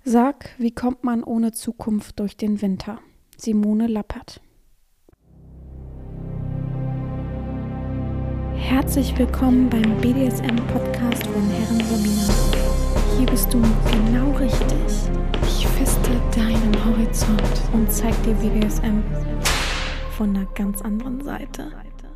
Sag, wie kommt man ohne Zukunft durch den Winter? Simone Lappert. Herzlich willkommen beim BDSM-Podcast von Herren Sabina. Hier bist du genau richtig. Ich feste deinen Horizont und zeig dir BDSM von einer ganz anderen Seite.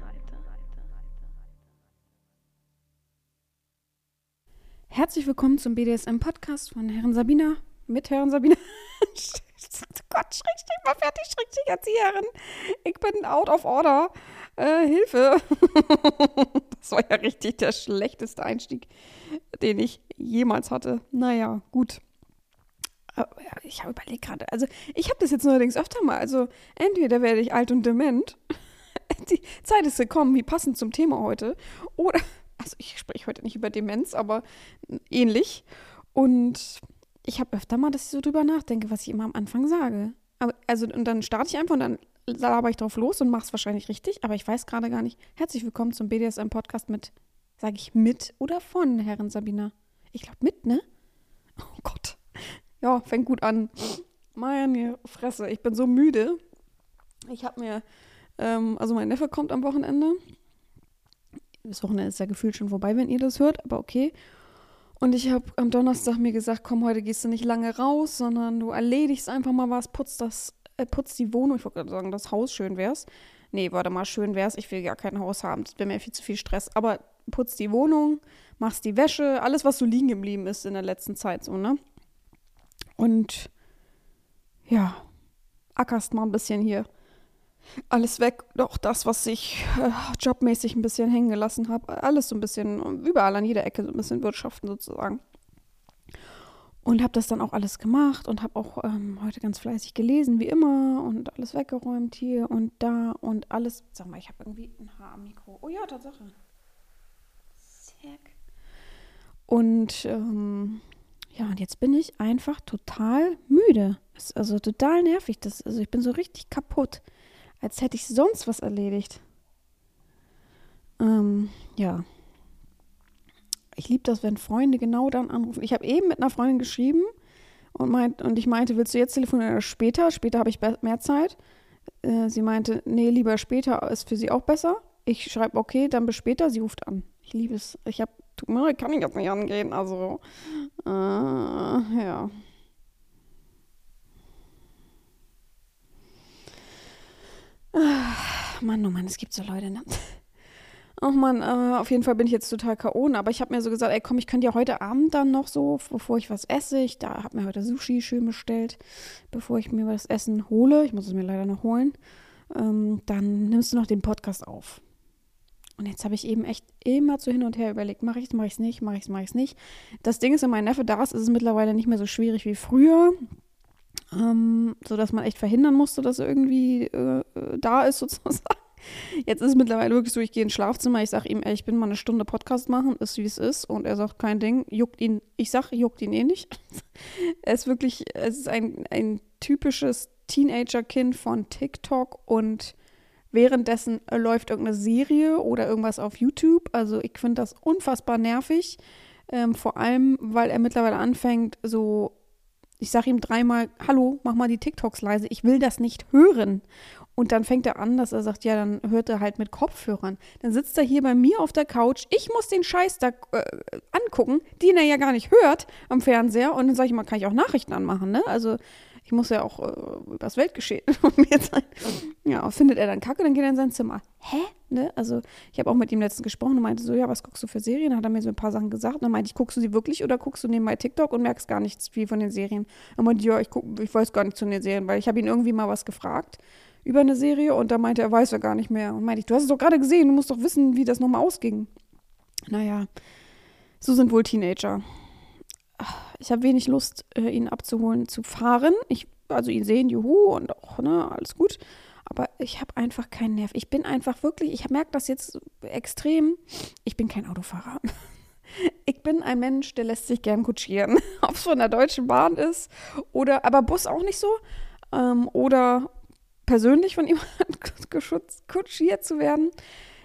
Herzlich willkommen zum BDSM-Podcast von Herren Sabina. Mit Herren Sabina. Gott, Schrägstrich mal fertig, Schrägstrich Erzieherin. Ich bin out of order. Hilfe. Das war ja richtig der schlechteste Einstieg, den ich jemals hatte. Naja, gut. Aber ich habe überlegt gerade, also ich habe das jetzt neuerdings öfter mal. Also entweder werde ich alt und dement. Die Zeit ist gekommen, wie passend zum Thema heute. Oder, also ich spreche heute nicht über Demenz, aber ähnlich. Und ich habe öfter mal, dass ich so drüber nachdenke, was ich immer am Anfang sage. Aber, und dann starte ich einfach und dann laber ich drauf los und mache es wahrscheinlich richtig, aber ich weiß gerade gar nicht. Herzlich willkommen zum BDSM-Podcast sage ich mit oder von Herren Sabina? Ich glaube mit, ne? Oh Gott. Ja, fängt gut an. Meine Fresse, ich bin so müde. Ich habe mir, mein Neffe kommt am Wochenende. Das Wochenende ist ja gefühlt schon vorbei, wenn ihr das hört, aber okay. Und ich habe am Donnerstag mir gesagt, komm, heute gehst du nicht lange raus, sondern du erledigst einfach mal was, putzt die Wohnung. Ich wollte gerade sagen, das Haus schön wär's. Nee, warte mal, schön wär's. Ich will gar kein Haus haben. Das wäre mir viel zu viel Stress. Aber putzt die Wohnung, machst die Wäsche, alles, was so liegen geblieben ist in der letzten Zeit, so, ne? Und ja, ackerst mal ein bisschen hier. Alles weg, doch das, was ich jobmäßig ein bisschen hängen gelassen habe. Alles so ein bisschen, überall an jeder Ecke so ein bisschen wirtschaften sozusagen. Und habe das dann auch alles gemacht und habe auch heute ganz fleißig gelesen, wie immer. Und alles weggeräumt hier und da und alles. Sag mal, ich habe irgendwie ein Haar am Mikro. Oh ja, Tatsache. Zack. Und und jetzt bin ich einfach total müde. Das ist also total nervig. Ich bin so richtig kaputt. Als hätte ich sonst was erledigt. Ja. Ich liebe das, wenn Freunde genau dann anrufen. Ich habe eben mit einer Freundin geschrieben und ich meinte, willst du jetzt telefonieren oder später? Später habe ich mehr Zeit. Sie meinte, nee, lieber später ist für sie auch besser. Ich schreibe, okay, dann bis später. Sie ruft an. Ich liebe es. Kann ich jetzt nicht angehen. Also, ja. Mann, oh Mann, es gibt so Leute, ne? Oh Mann, auf jeden Fall bin ich jetzt total K.O., aber ich habe mir so gesagt, ey komm, ich könnte ja heute Abend dann noch so, bevor ich was esse, ich habe mir heute Sushi schön bestellt, bevor ich mir das Essen hole, ich muss es mir leider noch holen, dann nimmst du noch den Podcast auf. Und jetzt habe ich eben echt immer so hin und her überlegt, mache ich es nicht. Das Ding ist, wenn mein Neffe da ist es mittlerweile nicht mehr so schwierig wie früher, sodass man echt verhindern musste, dass er irgendwie da ist sozusagen. Jetzt ist es mittlerweile wirklich so, ich gehe ins Schlafzimmer, ich sage ihm, ey, ich bin mal eine Stunde Podcast machen, ist wie es ist. Und er sagt, kein Ding, juckt ihn eh nicht. Es ist ein typisches Teenager-Kind von TikTok und währenddessen läuft irgendeine Serie oder irgendwas auf YouTube. Also ich finde das unfassbar nervig. Vor allem, weil er mittlerweile anfängt, so, ich sage ihm dreimal, hallo, mach mal die TikToks leise, ich will das nicht hören. Und dann fängt er an, dass er sagt, ja, dann hört er halt mit Kopfhörern. Dann sitzt er hier bei mir auf der Couch, ich muss den Scheiß da angucken, den er ja gar nicht hört am Fernseher. Und dann sage ich mal, kann ich auch Nachrichten anmachen, ne? Also ich muss ja auch über das Weltgeschehen informiert sein. Ja, findet er dann Kacke, dann geht er in sein Zimmer. Hä? Ne? Also ich habe auch mit ihm letztens gesprochen und meinte so, ja, was guckst du für Serien? Dann hat er mir so ein paar Sachen gesagt. Und dann meinte ich, guckst du sie wirklich oder guckst du nebenbei TikTok und merkst gar nichts viel von den Serien? Er meinte, ja, ich weiß gar nichts von den Serien, weil ich habe ihn irgendwie mal was gefragt über eine Serie und da meinte er, weiß er gar nicht mehr. Und meinte ich, du hast es doch gerade gesehen, du musst doch wissen, wie das nochmal ausging. Naja, so sind wohl Teenager. Ich habe wenig Lust, ihn abzuholen, zu fahren. Ihn sehen, juhu, und auch, ne, alles gut. Aber ich habe einfach keinen Nerv. Ich bin einfach wirklich, ich merke das jetzt extrem, ich bin kein Autofahrer. Ich bin ein Mensch, der lässt sich gern kutschieren. Ob es von der Deutschen Bahn ist aber Bus auch nicht so. Oder persönlich von jemandem kutschiert zu werden.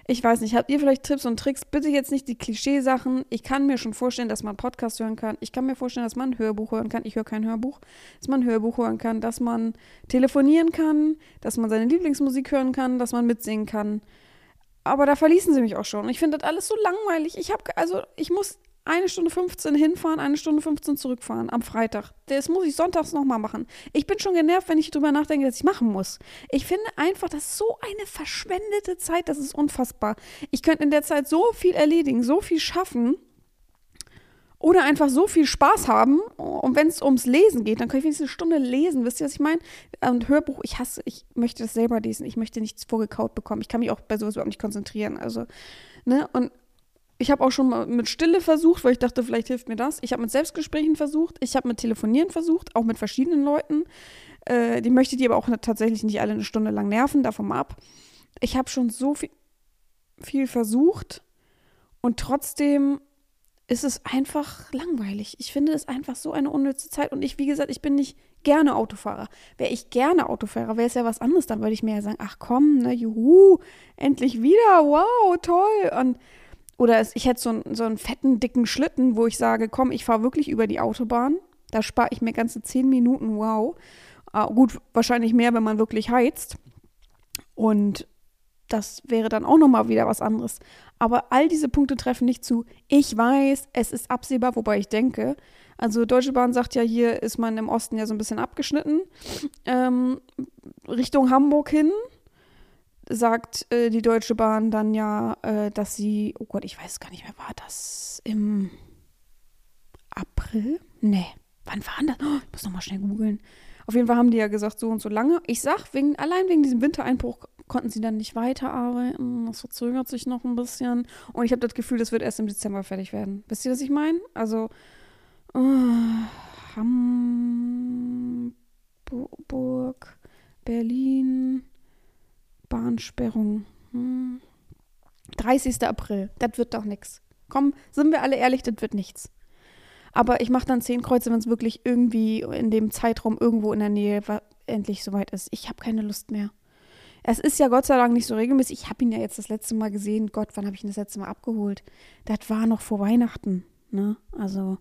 Ich weiß nicht, habt ihr vielleicht Tipps und Tricks? Bitte jetzt nicht die Klischeesachen. Ich kann mir schon vorstellen, dass man einen Podcast hören kann. Ich kann mir vorstellen, dass man ein Hörbuch hören kann. Ich höre kein Hörbuch. Dass man ein Hörbuch hören kann, dass man telefonieren kann, dass man seine Lieblingsmusik hören kann, dass man mitsingen kann. Aber da verließen sie mich auch schon. Ich finde das alles so langweilig. Ich muss 1 Stunde 15 hinfahren, 1 Stunde 15 zurückfahren am Freitag. Das muss ich sonntags nochmal machen. Ich bin schon genervt, wenn ich drüber nachdenke, dass ich machen muss. Ich finde einfach, das ist so eine verschwendete Zeit, das ist unfassbar. Ich könnte in der Zeit so viel erledigen, so viel schaffen oder einfach so viel Spaß haben. Und wenn es ums Lesen geht, dann kann ich wenigstens 1 Stunde lesen. Wisst ihr, was ich meine? Und Hörbuch, ich möchte das selber lesen. Ich möchte nichts vorgekaut bekommen. Ich kann mich auch bei sowas überhaupt nicht konzentrieren. Also, ne, und ich habe auch schon mal mit Stille versucht, weil ich dachte, vielleicht hilft mir das. Ich habe mit Selbstgesprächen versucht. Ich habe mit Telefonieren versucht, auch mit verschiedenen Leuten. Die möchte die aber auch tatsächlich nicht alle 1 Stunde lang nerven, davon mal ab. Ich habe schon so viel versucht und trotzdem ist es einfach langweilig. Ich finde es einfach so eine unnütze Zeit. Und wie gesagt, ich bin nicht gerne Autofahrer. Wäre ich gerne Autofahrer, wäre es ja was anderes. Dann würde ich mir ja sagen, ach komm, ne, juhu, endlich wieder, wow, toll. Oder ich hätte so einen fetten, dicken Schlitten, wo ich sage, komm, ich fahre wirklich über die Autobahn. Da spare ich mir ganze 10 Minuten, wow. Gut, wahrscheinlich mehr, wenn man wirklich heizt. Und das wäre dann auch nochmal wieder was anderes. Aber all diese Punkte treffen nicht zu. Ich weiß, es ist absehbar, wobei ich denke, also Deutsche Bahn sagt ja, hier ist man im Osten ja so ein bisschen abgeschnitten. Richtung Hamburg hin sagt die Deutsche Bahn dann ja, dass sie, oh Gott, ich weiß gar nicht mehr, war das im April? Nee, wann war das? Oh, ich muss nochmal schnell googeln. Auf jeden Fall haben die ja gesagt, so und so lange. Ich sag, allein wegen diesem Wintereinbruch konnten sie dann nicht weiterarbeiten. Das verzögert sich noch ein bisschen. Und ich habe das Gefühl, das wird erst im Dezember fertig werden. Wisst ihr, was ich meine? Also, Hamburg, Berlin, Bahnsperrung. 30. April, das wird doch nichts. Komm, sind wir alle ehrlich, das wird nichts. Aber ich mache dann 10 Kreuze, wenn es wirklich irgendwie in dem Zeitraum irgendwo in der Nähe endlich soweit ist. Ich habe keine Lust mehr. Es ist ja Gott sei Dank nicht so regelmäßig. Ich habe ihn ja jetzt das letzte Mal gesehen. Gott, wann habe ich ihn das letzte Mal abgeholt? Das war noch vor Weihnachten. Ne? Also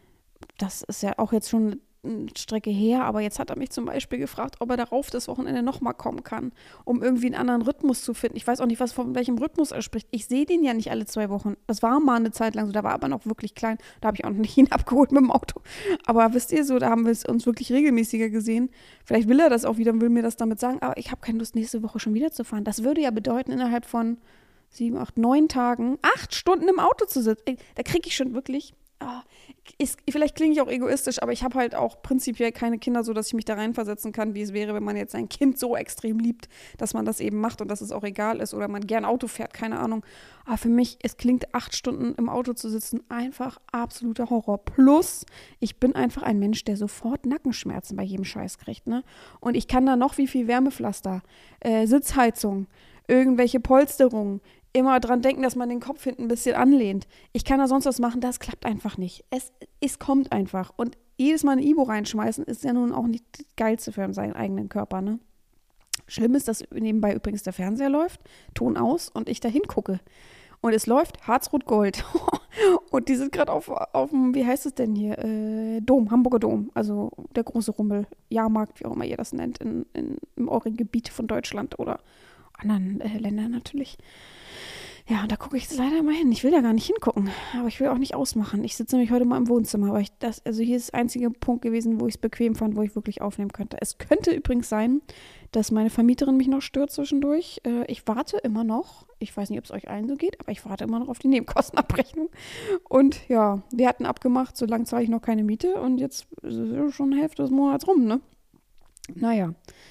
das ist ja auch jetzt schon eine Strecke her, aber jetzt hat er mich zum Beispiel gefragt, ob er darauf das Wochenende nochmal kommen kann, um irgendwie einen anderen Rhythmus zu finden. Ich weiß auch nicht, von welchem Rhythmus er spricht. Ich sehe den ja nicht alle 2 Wochen. Das war mal eine Zeit lang so, da war aber noch wirklich klein. Da habe ich auch noch nicht ihn abgeholt mit dem Auto. Aber wisst ihr so, da haben wir es uns wirklich regelmäßiger gesehen. Vielleicht will er das auch wieder und will mir das damit sagen, aber ich habe keine Lust, nächste Woche schon wieder zu fahren. Das würde ja bedeuten, innerhalb von 7, 8, 9 Tagen 8 Stunden im Auto zu sitzen. Da kriege ich schon wirklich... vielleicht klinge ich auch egoistisch, aber ich habe halt auch prinzipiell keine Kinder, so dass ich mich da reinversetzen kann, wie es wäre, wenn man jetzt sein Kind so extrem liebt, dass man das eben macht und dass es auch egal ist oder man gern Auto fährt, keine Ahnung. Aber für mich, es klingt 8 Stunden im Auto zu sitzen einfach absoluter Horror. Plus, ich bin einfach ein Mensch, der sofort Nackenschmerzen bei jedem Scheiß kriegt, ne? Und ich kann da noch wie viel Wärmepflaster, Sitzheizung, irgendwelche Polsterungen, immer dran denken, dass man den Kopf hinten ein bisschen anlehnt. Ich kann da sonst was machen, das klappt einfach nicht. Es kommt einfach. Und jedes Mal eine Ibo reinschmeißen, ist ja nun auch nicht das Geilste für seinen eigenen Körper, ne? Schlimm ist, dass nebenbei übrigens der Fernseher läuft, Ton aus und ich da hingucke. Und es läuft Harzrot-Gold. Und die sind gerade auf dem, wie heißt es denn hier? Dom, Hamburger Dom. Also der große Rummel, Jahrmarkt, wie auch immer ihr das nennt, im euren Gebiet von Deutschland oder anderen Ländern natürlich. Ja, und da gucke ich jetzt leider mal hin. Ich will da gar nicht hingucken, aber ich will auch nicht ausmachen. Ich sitze nämlich heute mal im Wohnzimmer, aber also hier ist der einzige Punkt gewesen, wo ich es bequem fand, wo ich wirklich aufnehmen könnte. Es könnte übrigens sein, dass meine Vermieterin mich noch stört zwischendurch. Ich warte immer noch, ich weiß nicht, ob es euch allen so geht, aber ich warte immer noch auf die Nebenkostenabrechnung. Und ja, wir hatten abgemacht, solange zahle ich noch keine Miete und jetzt ist schon Hälfte des Monats rum, ne? Naja.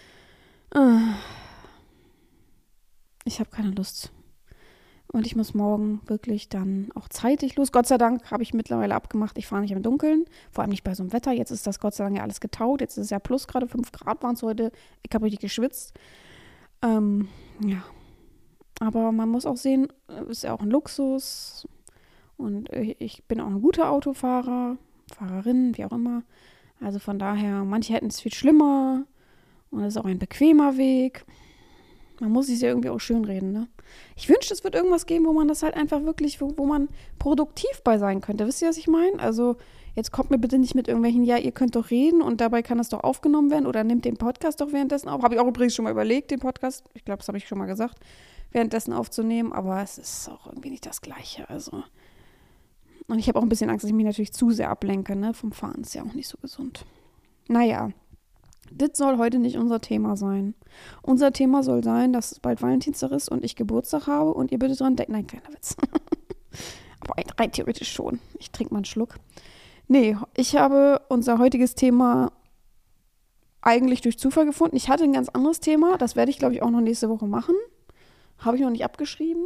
Ich habe keine Lust. Und ich muss morgen wirklich dann auch zeitig los. Gott sei Dank habe ich mittlerweile abgemacht, ich fahre nicht im Dunkeln. Vor allem nicht bei so einem Wetter. Jetzt ist das Gott sei Dank ja alles getaut. Jetzt ist es ja plus gerade 5 Grad waren es heute. Ich habe richtig geschwitzt. Ja. Aber man muss auch sehen, ist ja auch ein Luxus. Und ich bin auch ein guter Autofahrer, Fahrerin, wie auch immer. Also von daher, manche hätten es viel schlimmer. Und es ist auch ein bequemer Weg. Man muss es ja irgendwie auch schönreden, ne? Ich wünschte, es wird irgendwas geben, wo man das halt einfach wirklich, wo man produktiv bei sein könnte. Wisst ihr, was ich meine? Also, jetzt kommt mir bitte nicht mit irgendwelchen, ja, ihr könnt doch reden und dabei kann das doch aufgenommen werden oder nimmt den Podcast doch währenddessen auf. Habe ich auch übrigens schon mal überlegt, den Podcast, ich glaube, das habe ich schon mal gesagt, währenddessen aufzunehmen, aber es ist auch irgendwie nicht das Gleiche, also. Und ich habe auch ein bisschen Angst, dass ich mich natürlich zu sehr ablenke, ne? Vom Fahren ist ja auch nicht so gesund. Naja, das soll heute nicht unser Thema sein. Unser Thema soll sein, dass es bald Valentinstag ist und ich Geburtstag habe und ihr bitte dran denkt. Nein, keiner Witz. Aber rein theoretisch schon. Ich trinke mal einen Schluck. Nee, ich habe unser heutiges Thema eigentlich durch Zufall gefunden. Ich hatte ein ganz anderes Thema. Das werde ich, glaube ich, auch noch nächste Woche machen. Habe ich noch nicht abgeschrieben.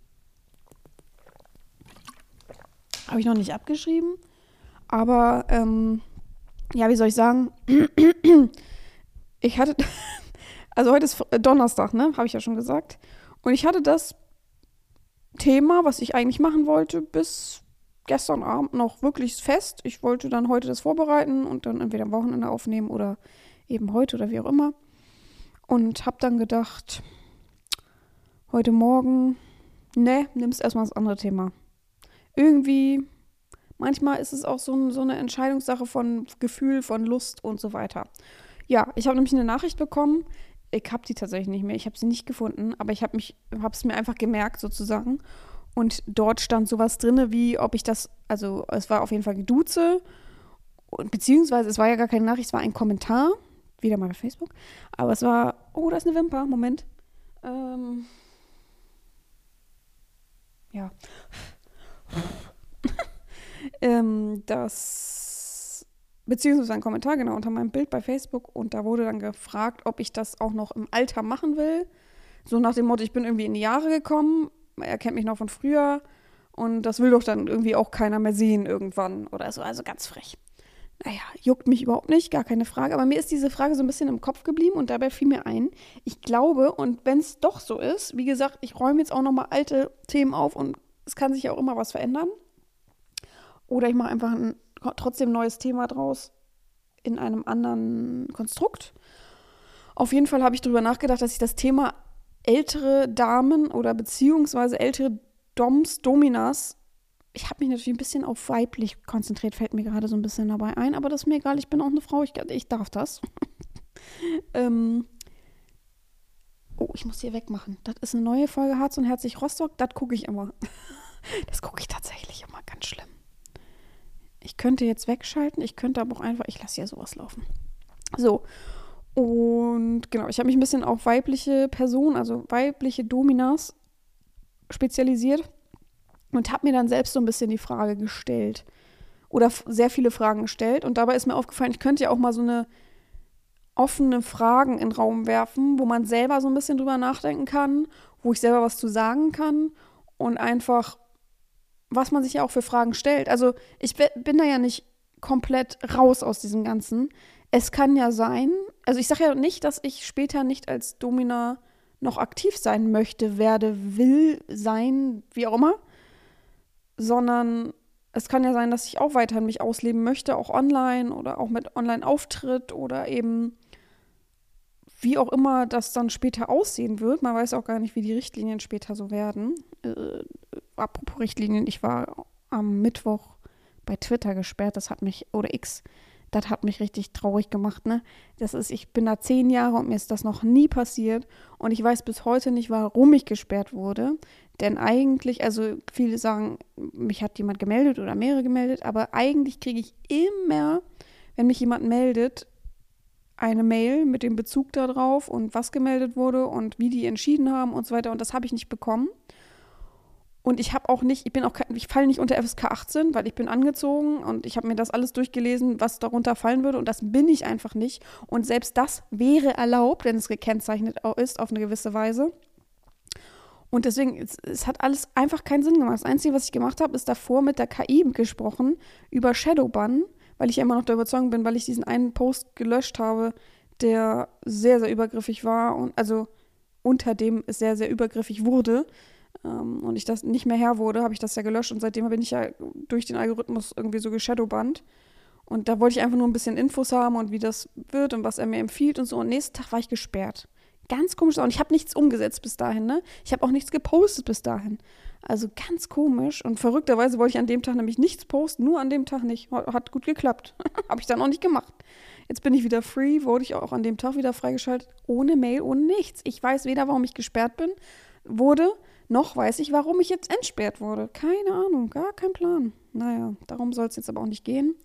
Aber, ja, wie soll ich sagen? Ich hatte, also heute ist Donnerstag, ne? Habe ich ja schon gesagt. Und ich hatte das Thema, was ich eigentlich machen wollte, bis gestern Abend noch wirklich fest. Ich wollte dann heute das vorbereiten und dann entweder am Wochenende aufnehmen oder eben heute oder wie auch immer. Und habe dann gedacht, heute Morgen, ne, nimmst erstmal das andere Thema. Irgendwie, manchmal ist es auch so eine Entscheidungssache von Gefühl, von Lust und so weiter. Ja, ich habe nämlich eine Nachricht bekommen. Ich habe die tatsächlich nicht mehr. Ich habe sie nicht gefunden, aber ich habe es mir einfach gemerkt sozusagen. Und dort stand sowas drin, wie ob ich das, also es war auf jeden Fall Geduze, beziehungsweise es war ja gar keine Nachricht, es war ein Kommentar, wieder mal bei Facebook. Aber es war, oh, da ist eine Wimper, Moment. Ja. Beziehungsweise ein Kommentar, genau, unter meinem Bild bei Facebook und da wurde dann gefragt, ob ich das auch noch im Alter machen will. So nach dem Motto, ich bin irgendwie in die Jahre gekommen, er kennt mich noch von früher und das will doch dann irgendwie auch keiner mehr sehen irgendwann oder so, also ganz frech. Naja, juckt mich überhaupt nicht, gar keine Frage, aber mir ist diese Frage so ein bisschen im Kopf geblieben und dabei fiel mir ein, ich glaube, und wenn es doch so ist, wie gesagt, ich räume jetzt auch nochmal alte Themen auf und es kann sich ja auch immer was verändern. Oder ich mache einfach ein trotzdem neues Thema draus in einem anderen Konstrukt. Auf jeden Fall habe ich darüber nachgedacht, dass ich das Thema ältere Damen oder beziehungsweise ältere Dominas, ich habe mich natürlich ein bisschen auf weiblich konzentriert, fällt mir gerade so ein bisschen dabei ein, aber das ist mir egal, ich bin auch eine Frau, ich darf das. Ich muss hier wegmachen. Das ist eine neue Folge Harz und Herzlich Rostock, das gucke ich immer. Das gucke ich tatsächlich immer, ganz schlimm. Ich könnte jetzt wegschalten, ich könnte aber auch einfach, ich lasse ja sowas laufen. So, und genau, ich habe mich ein bisschen auf weibliche Personen, also weibliche Dominas spezialisiert und habe mir dann selbst so ein bisschen die Frage gestellt oder sehr viele Fragen gestellt und dabei ist mir aufgefallen, ich könnte ja auch mal so eine offene Fragen in den Raum werfen, wo man selber so ein bisschen drüber nachdenken kann, wo ich selber was zu sagen kann und einfach was man sich ja auch für Fragen stellt. Also ich bin da ja nicht komplett raus aus diesem Ganzen. Es kann ja sein, also ich sage ja nicht, dass ich später nicht als Domina noch aktiv sein möchte, werde, will, sein, wie auch immer, sondern es kann ja sein, dass ich auch weiterhin mich ausleben möchte, auch online oder auch mit Online-Auftritt oder eben wie auch immer das dann später aussehen wird. Man weiß auch gar nicht, wie die Richtlinien später so werden. Apropos Richtlinien, ich war am Mittwoch bei Twitter gesperrt, oder X, das hat mich richtig traurig gemacht, ne? Ich bin da 10 Jahre und mir ist das noch nie passiert und ich weiß bis heute nicht, warum ich gesperrt wurde, denn eigentlich, also viele sagen, mich hat jemand gemeldet oder mehrere gemeldet, aber eigentlich kriege ich immer, wenn mich jemand meldet, eine Mail mit dem Bezug darauf und was gemeldet wurde und wie die entschieden haben und so weiter und das habe ich nicht bekommen. Und ich falle nicht unter FSK 18, weil ich bin angezogen und ich habe mir das alles durchgelesen, was darunter fallen würde und das bin ich einfach nicht. Und selbst das wäre erlaubt, wenn es gekennzeichnet ist auf eine gewisse Weise. Und deswegen, es hat alles einfach keinen Sinn gemacht. Das Einzige, was ich gemacht habe, ist davor mit der KI gesprochen über Shadowban, weil ich ja immer noch der Überzeugung bin, weil ich diesen einen Post gelöscht habe, der sehr, sehr übergriffig war und also unter dem es sehr, sehr übergriffig wurde. Und ich das nicht mehr Herr wurde, habe ich das ja gelöscht und seitdem bin ich ja durch den Algorithmus irgendwie so geshadowbannt. Und da wollte ich einfach nur ein bisschen Infos haben und wie das wird und was er mir empfiehlt und so. Und nächsten Tag war ich gesperrt. Ganz komisch. Und ich habe nichts umgesetzt bis dahin, ne? Ich habe auch nichts gepostet bis dahin. Also ganz komisch. Und verrückterweise wollte ich an dem Tag nämlich nichts posten, nur an dem Tag nicht. Hat gut geklappt. Habe ich dann auch nicht gemacht. Jetzt bin ich wieder free, wurde ich auch an dem Tag wieder freigeschaltet, ohne Mail, ohne nichts. Ich weiß weder, warum ich gesperrt wurde, noch weiß ich, warum ich jetzt entsperrt wurde. Keine Ahnung, gar kein Plan. Naja, darum soll es jetzt aber auch nicht gehen.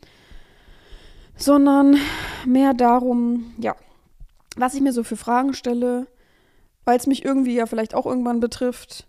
Sondern mehr darum, ja, was ich mir so für Fragen stelle, weil es mich irgendwie ja vielleicht auch irgendwann betrifft,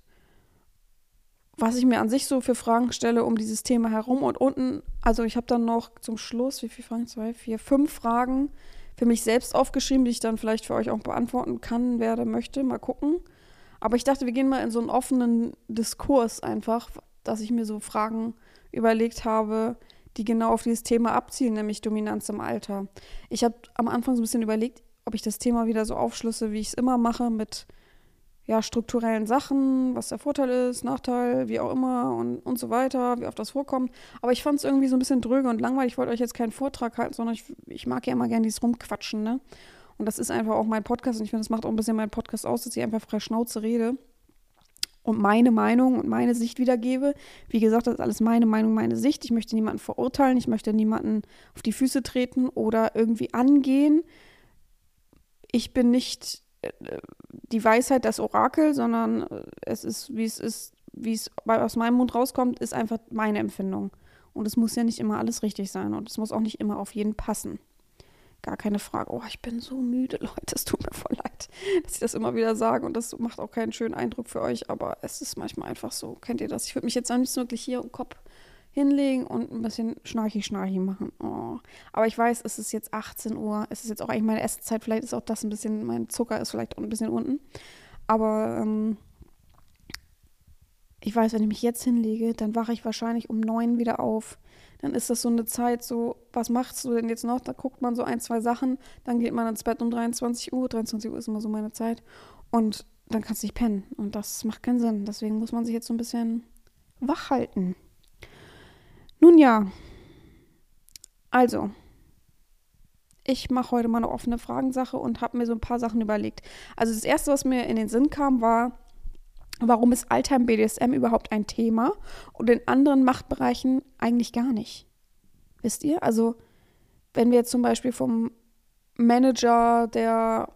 was ich mir an sich so für Fragen stelle um dieses Thema herum. Und unten, also ich habe dann noch zum Schluss, wie viele Fragen? 2, 4, 5 Fragen für mich selbst aufgeschrieben, die ich dann vielleicht für euch auch beantworten kann, werde, möchte. Mal gucken. Aber ich dachte, wir gehen mal in so einen offenen Diskurs einfach, dass ich mir so Fragen überlegt habe, die genau auf dieses Thema abzielen, nämlich Dominanz im Alter. Ich habe am Anfang so ein bisschen überlegt, ob ich das Thema wieder so aufschlüsse, wie ich es immer mache, mit ja, strukturellen Sachen, was der Vorteil ist, Nachteil, wie auch immer und so weiter, wie oft das vorkommt. Aber ich fand es irgendwie so ein bisschen dröge und langweilig. Ich wollte euch jetzt keinen Vortrag halten, sondern ich mag ja immer gerne dieses Rumquatschen, ne? Und das ist einfach auch mein Podcast und ich finde, das macht auch ein bisschen meinen Podcast aus, dass ich einfach frei Schnauze rede und meine Meinung und meine Sicht wiedergebe. Wie gesagt, das ist alles meine Meinung, meine Sicht. Ich möchte niemanden verurteilen, ich möchte niemanden auf die Füße treten oder irgendwie angehen. Ich bin nicht die Weisheit, das Orakel, sondern es ist, wie es aus meinem Mund rauskommt, ist einfach meine Empfindung. Und es muss ja nicht immer alles richtig sein und es muss auch nicht immer auf jeden passen. Gar keine Frage. Oh, ich bin so müde, Leute. Es tut mir voll leid, dass ich das immer wieder sage. Und das macht auch keinen schönen Eindruck für euch. Aber es ist manchmal einfach so. Kennt ihr das? Ich würde mich jetzt am liebsten wirklich hier im Kopf hinlegen und ein bisschen schnarchi machen. Oh. Aber ich weiß, es ist jetzt 18 Uhr. Es ist jetzt auch eigentlich meine Esszeit. Vielleicht ist auch das ein bisschen, mein Zucker ist vielleicht auch ein bisschen unten. Aber ich weiß, wenn ich mich jetzt hinlege, dann wache ich wahrscheinlich um 9 wieder auf. Dann ist das so eine Zeit so, was machst du denn jetzt noch? Da guckt man so 1, 2 Sachen, dann geht man ins Bett um 23 Uhr. 23 Uhr ist immer so meine Zeit. Und dann kannst du nicht pennen. Und das macht keinen Sinn. Deswegen muss man sich jetzt so ein bisschen wach halten. Nun ja, also, ich mache heute mal eine offene Fragensache und habe mir so ein paar Sachen überlegt. Also das Erste, was mir in den Sinn kam, war, warum ist Alter im BDSM überhaupt ein Thema und in anderen Machtbereichen eigentlich gar nicht? Wisst ihr? Also, wenn wir jetzt zum Beispiel vom Manager der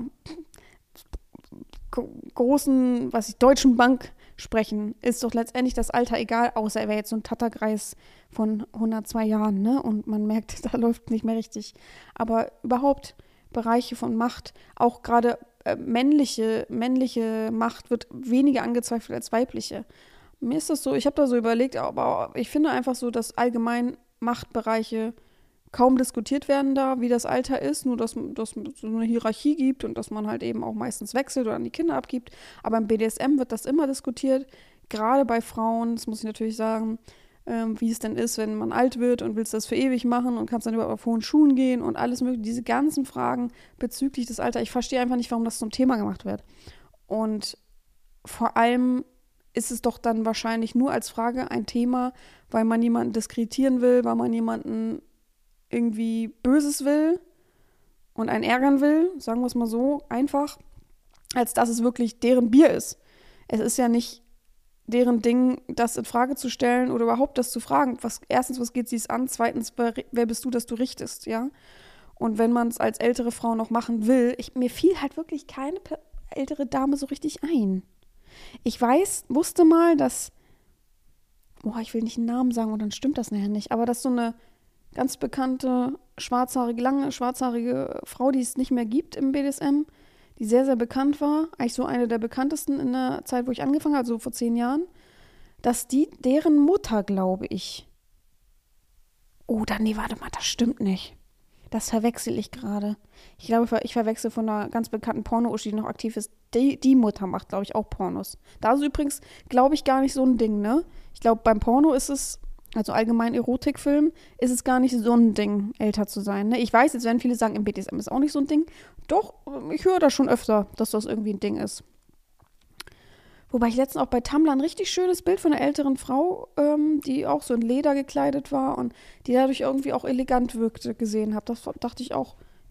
großen, Deutschen Bank sprechen, ist doch letztendlich das Alter egal, außer er wäre jetzt so ein Tatterkreis von 102 Jahren, ne? Und man merkt, da läuft nicht mehr richtig. Aber überhaupt Bereiche von Macht, auch gerade männliche Macht wird weniger angezweifelt als weibliche. Mir ist das so, ich habe da so überlegt, aber ich finde einfach so, dass allgemein Machtbereiche kaum diskutiert werden da, wie das Alter ist, nur dass es so eine Hierarchie gibt und dass man halt eben auch meistens wechselt oder an die Kinder abgibt. Aber im BDSM wird das immer diskutiert, gerade bei Frauen, das muss ich natürlich sagen, wie es denn ist, wenn man alt wird und willst das für ewig machen und kannst dann überhaupt auf hohen Schuhen gehen und alles mögliche. Diese ganzen Fragen bezüglich des Alters, ich verstehe einfach nicht, warum das zum Thema gemacht wird. Und vor allem ist es doch dann wahrscheinlich nur als Frage ein Thema, weil man jemanden diskreditieren will, weil man jemanden irgendwie Böses will und einen ärgern will, sagen wir es mal so einfach, als dass es wirklich deren Bier ist. Es ist ja nicht deren Ding, das in Frage zu stellen oder überhaupt das zu fragen. Erstens, was geht sie es an? Zweitens, wer bist du, dass du richtest, ja? Und wenn man es als ältere Frau noch machen will, mir fiel halt wirklich keine ältere Dame so richtig ein. Ich wusste mal, dass, ich will nicht einen Namen sagen und dann stimmt das nachher nicht, aber dass so eine ganz bekannte, lange schwarzhaarige Frau, die es nicht mehr gibt im BDSM, die sehr, sehr bekannt war, eigentlich so eine der bekanntesten in der Zeit, wo ich angefangen habe, so vor 10 Jahren, dass deren Mutter, glaube ich, nee, warte mal, das stimmt nicht. Das verwechsel ich gerade. Ich glaube, ich verwechsel von einer ganz bekannten Porno-Uschi, die noch aktiv ist. Die Mutter macht, glaube ich, auch Pornos. Da ist übrigens, glaube ich, gar nicht so ein Ding, ne? Ich glaube, beim Porno ist es, also allgemein Erotikfilm, ist es gar nicht so ein Ding, älter zu sein. Ne? Ich weiß, jetzt werden viele sagen, im BDSM ist auch nicht so ein Ding. Doch, ich höre das schon öfter, dass das irgendwie ein Ding ist. Wobei ich letztens auch bei Tumblr ein richtig schönes Bild von einer älteren Frau, die auch so in Leder gekleidet war und die dadurch irgendwie auch elegant wirkte, gesehen habe. Das dachte ich auch,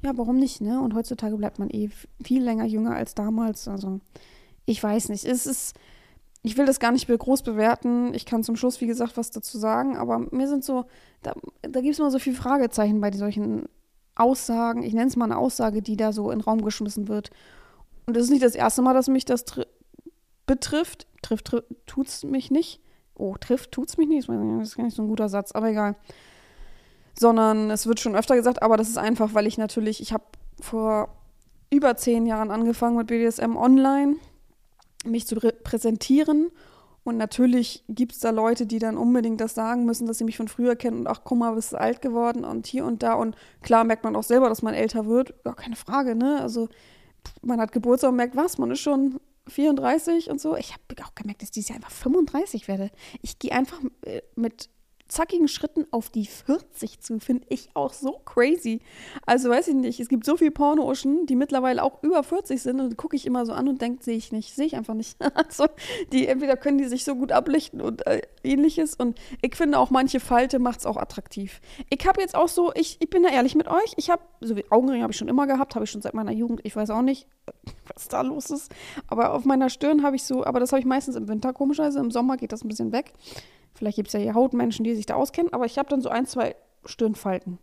ja, warum nicht, ne? Und heutzutage bleibt man viel länger jünger als damals. Also, ich weiß nicht. Ich will das gar nicht groß bewerten. Ich kann zum Schluss, wie gesagt, was dazu sagen. Aber mir sind so, da gibt es immer so viele Fragezeichen bei solchen Aussagen. Ich nenne es mal eine Aussage, die da so in den Raum geschmissen wird. Und das ist nicht das erste Mal, dass mich das betrifft. Tut's mich nicht. Oh, tut's mich nicht? Das ist gar nicht so ein guter Satz, aber egal. Sondern es wird schon öfter gesagt, aber das ist einfach, weil ich habe vor über 10 Jahren angefangen mit BDSM online, mich zu präsentieren. Und natürlich gibt es da Leute, die dann unbedingt das sagen müssen, dass sie mich von früher kennen und ach, guck mal, bist du alt geworden und hier und da. Und klar merkt man auch selber, dass man älter wird. Gar keine Frage, ne? Also man hat Geburtstag und merkt was, man ist schon 34 und so. Ich habe auch gemerkt, dass ich dieses Jahr einfach 35 werde. Ich gehe einfach mit zackigen Schritten auf die 40 zu, finde ich auch so crazy. Also weiß ich nicht, es gibt so viele Porno-Uschen, die mittlerweile auch über 40 sind und gucke ich immer so an und denke, sehe ich einfach nicht. Also entweder können die sich so gut ablichten und ähnliches und ich finde auch manche Falte macht es auch attraktiv. Ich habe jetzt auch so, ich bin da ehrlich mit euch, ich habe, so wie Augenringe habe ich schon immer gehabt, habe ich schon seit meiner Jugend, ich weiß auch nicht, was da los ist, aber auf meiner Stirn habe ich so, aber das habe ich meistens im Winter komischerweise, im Sommer geht das ein bisschen weg. Vielleicht gibt es ja hier Hautmenschen, die sich da auskennen, aber ich habe dann so 1, 2 Stirnfalten.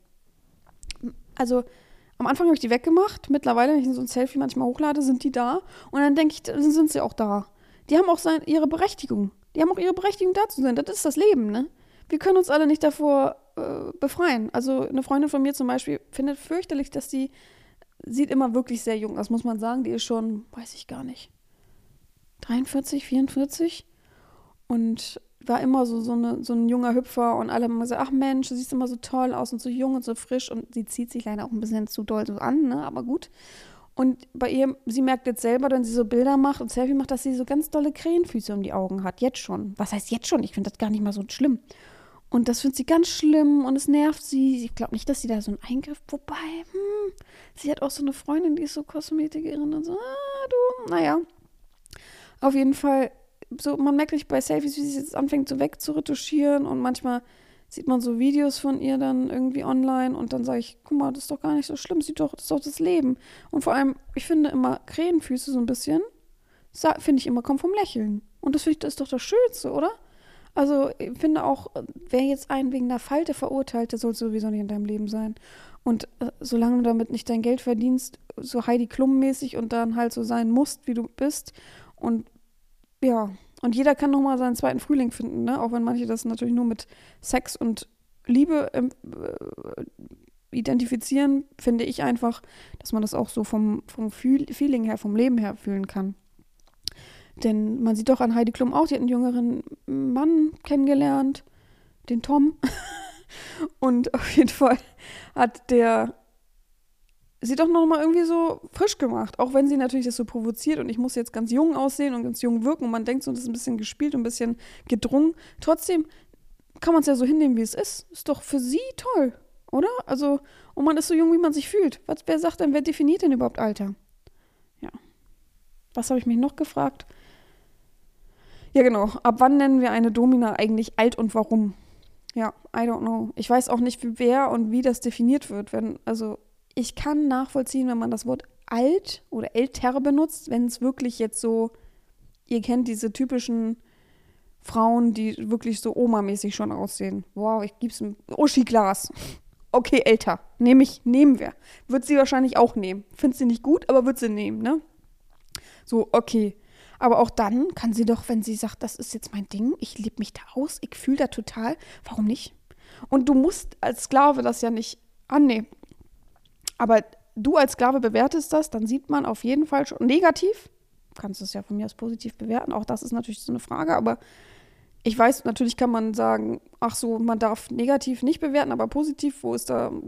Also am Anfang habe ich die weggemacht. Mittlerweile, wenn ich so ein Selfie manchmal hochlade, sind die da. Und dann denke ich, dann sind sie auch da. Die haben auch ihre Berechtigung. Die haben auch ihre Berechtigung, da zu sein. Das ist das Leben, ne? Wir können uns alle nicht davor befreien. Also eine Freundin von mir zum Beispiel findet fürchterlich, dass die sieht immer wirklich sehr jung aus, muss man sagen. Die ist schon, weiß ich gar nicht, 43, 44 und war immer so ein junger Hüpfer und alle haben immer gesagt, ach Mensch, du siehst immer so toll aus und so jung und so frisch und sie zieht sich leider auch ein bisschen zu doll so an, ne, aber gut. Und bei ihr, sie merkt jetzt selber, wenn sie so Bilder macht und Selfie macht, dass sie so ganz dolle Krähenfüße um die Augen hat, jetzt schon. Was heißt jetzt schon? Ich finde das gar nicht mal so schlimm. Und das findet sie ganz schlimm und es nervt sie. Ich glaube nicht, dass sie da so einen Eingriff, wobei, sie hat auch so eine Freundin, die ist so Kosmetikerin und so, naja. Auf jeden Fall, so, man merkt richtig bei Selfies, wie sie jetzt anfängt so wegzuretuschieren und manchmal sieht man so Videos von ihr dann irgendwie online und dann sage ich, guck mal, das ist doch gar nicht so schlimm, das ist doch das Leben. Und vor allem, ich finde immer Krähenfüße so ein bisschen, finde ich immer, kommen vom Lächeln. Und das ist doch das Schönste, oder? Also ich finde auch, wer jetzt einen wegen einer Falte verurteilt, der soll sowieso nicht in deinem Leben sein. Und solange du damit nicht dein Geld verdienst, so Heidi Klum-mäßig und dann halt so sein musst, wie du bist und ja, und jeder kann nochmal seinen zweiten Frühling finden, ne? Auch wenn manche das natürlich nur mit Sex und Liebe identifizieren, finde ich einfach, dass man das auch so vom Feeling her, vom Leben her fühlen kann. Denn man sieht doch an Heidi Klum auch, die hat einen jüngeren Mann kennengelernt, den Tom. Und auf jeden Fall hat sie doch noch mal irgendwie so frisch gemacht, auch wenn sie natürlich das so provoziert und ich muss jetzt ganz jung aussehen und ganz jung wirken und man denkt so, das ist ein bisschen gespielt und ein bisschen gedrungen. Trotzdem kann man es ja so hinnehmen, wie es ist. Ist doch für sie toll, oder? Also, und man ist so jung, wie man sich fühlt. Wer sagt denn, wer definiert denn überhaupt Alter? Ja. Was habe ich mich noch gefragt? Ja, genau. Ab wann nennen wir eine Domina eigentlich alt und warum? Ja, I don't know. Ich weiß auch nicht, wer und wie das definiert wird. Ich kann nachvollziehen, wenn man das Wort alt oder älter benutzt, wenn es wirklich jetzt so, ihr kennt diese typischen Frauen, die wirklich so Oma-mäßig schon aussehen. Wow, ich gib's ein Uschi-Glas. Okay, älter. Nehmen wir. Wird sie wahrscheinlich auch nehmen. Findet sie nicht gut, aber wird sie nehmen, ne? So, okay. Aber auch dann kann sie doch, wenn sie sagt, das ist jetzt mein Ding, ich lebe mich da aus, ich fühle da total, warum nicht? Und du musst als Sklave das ja nicht annehmen. Aber du als Sklave bewertest das, dann sieht man auf jeden Fall schon negativ, kannst du es ja von mir aus positiv bewerten, auch das ist natürlich so eine Frage, aber ich weiß, natürlich kann man sagen, ach so, man darf negativ nicht bewerten, aber positiv, wo ist da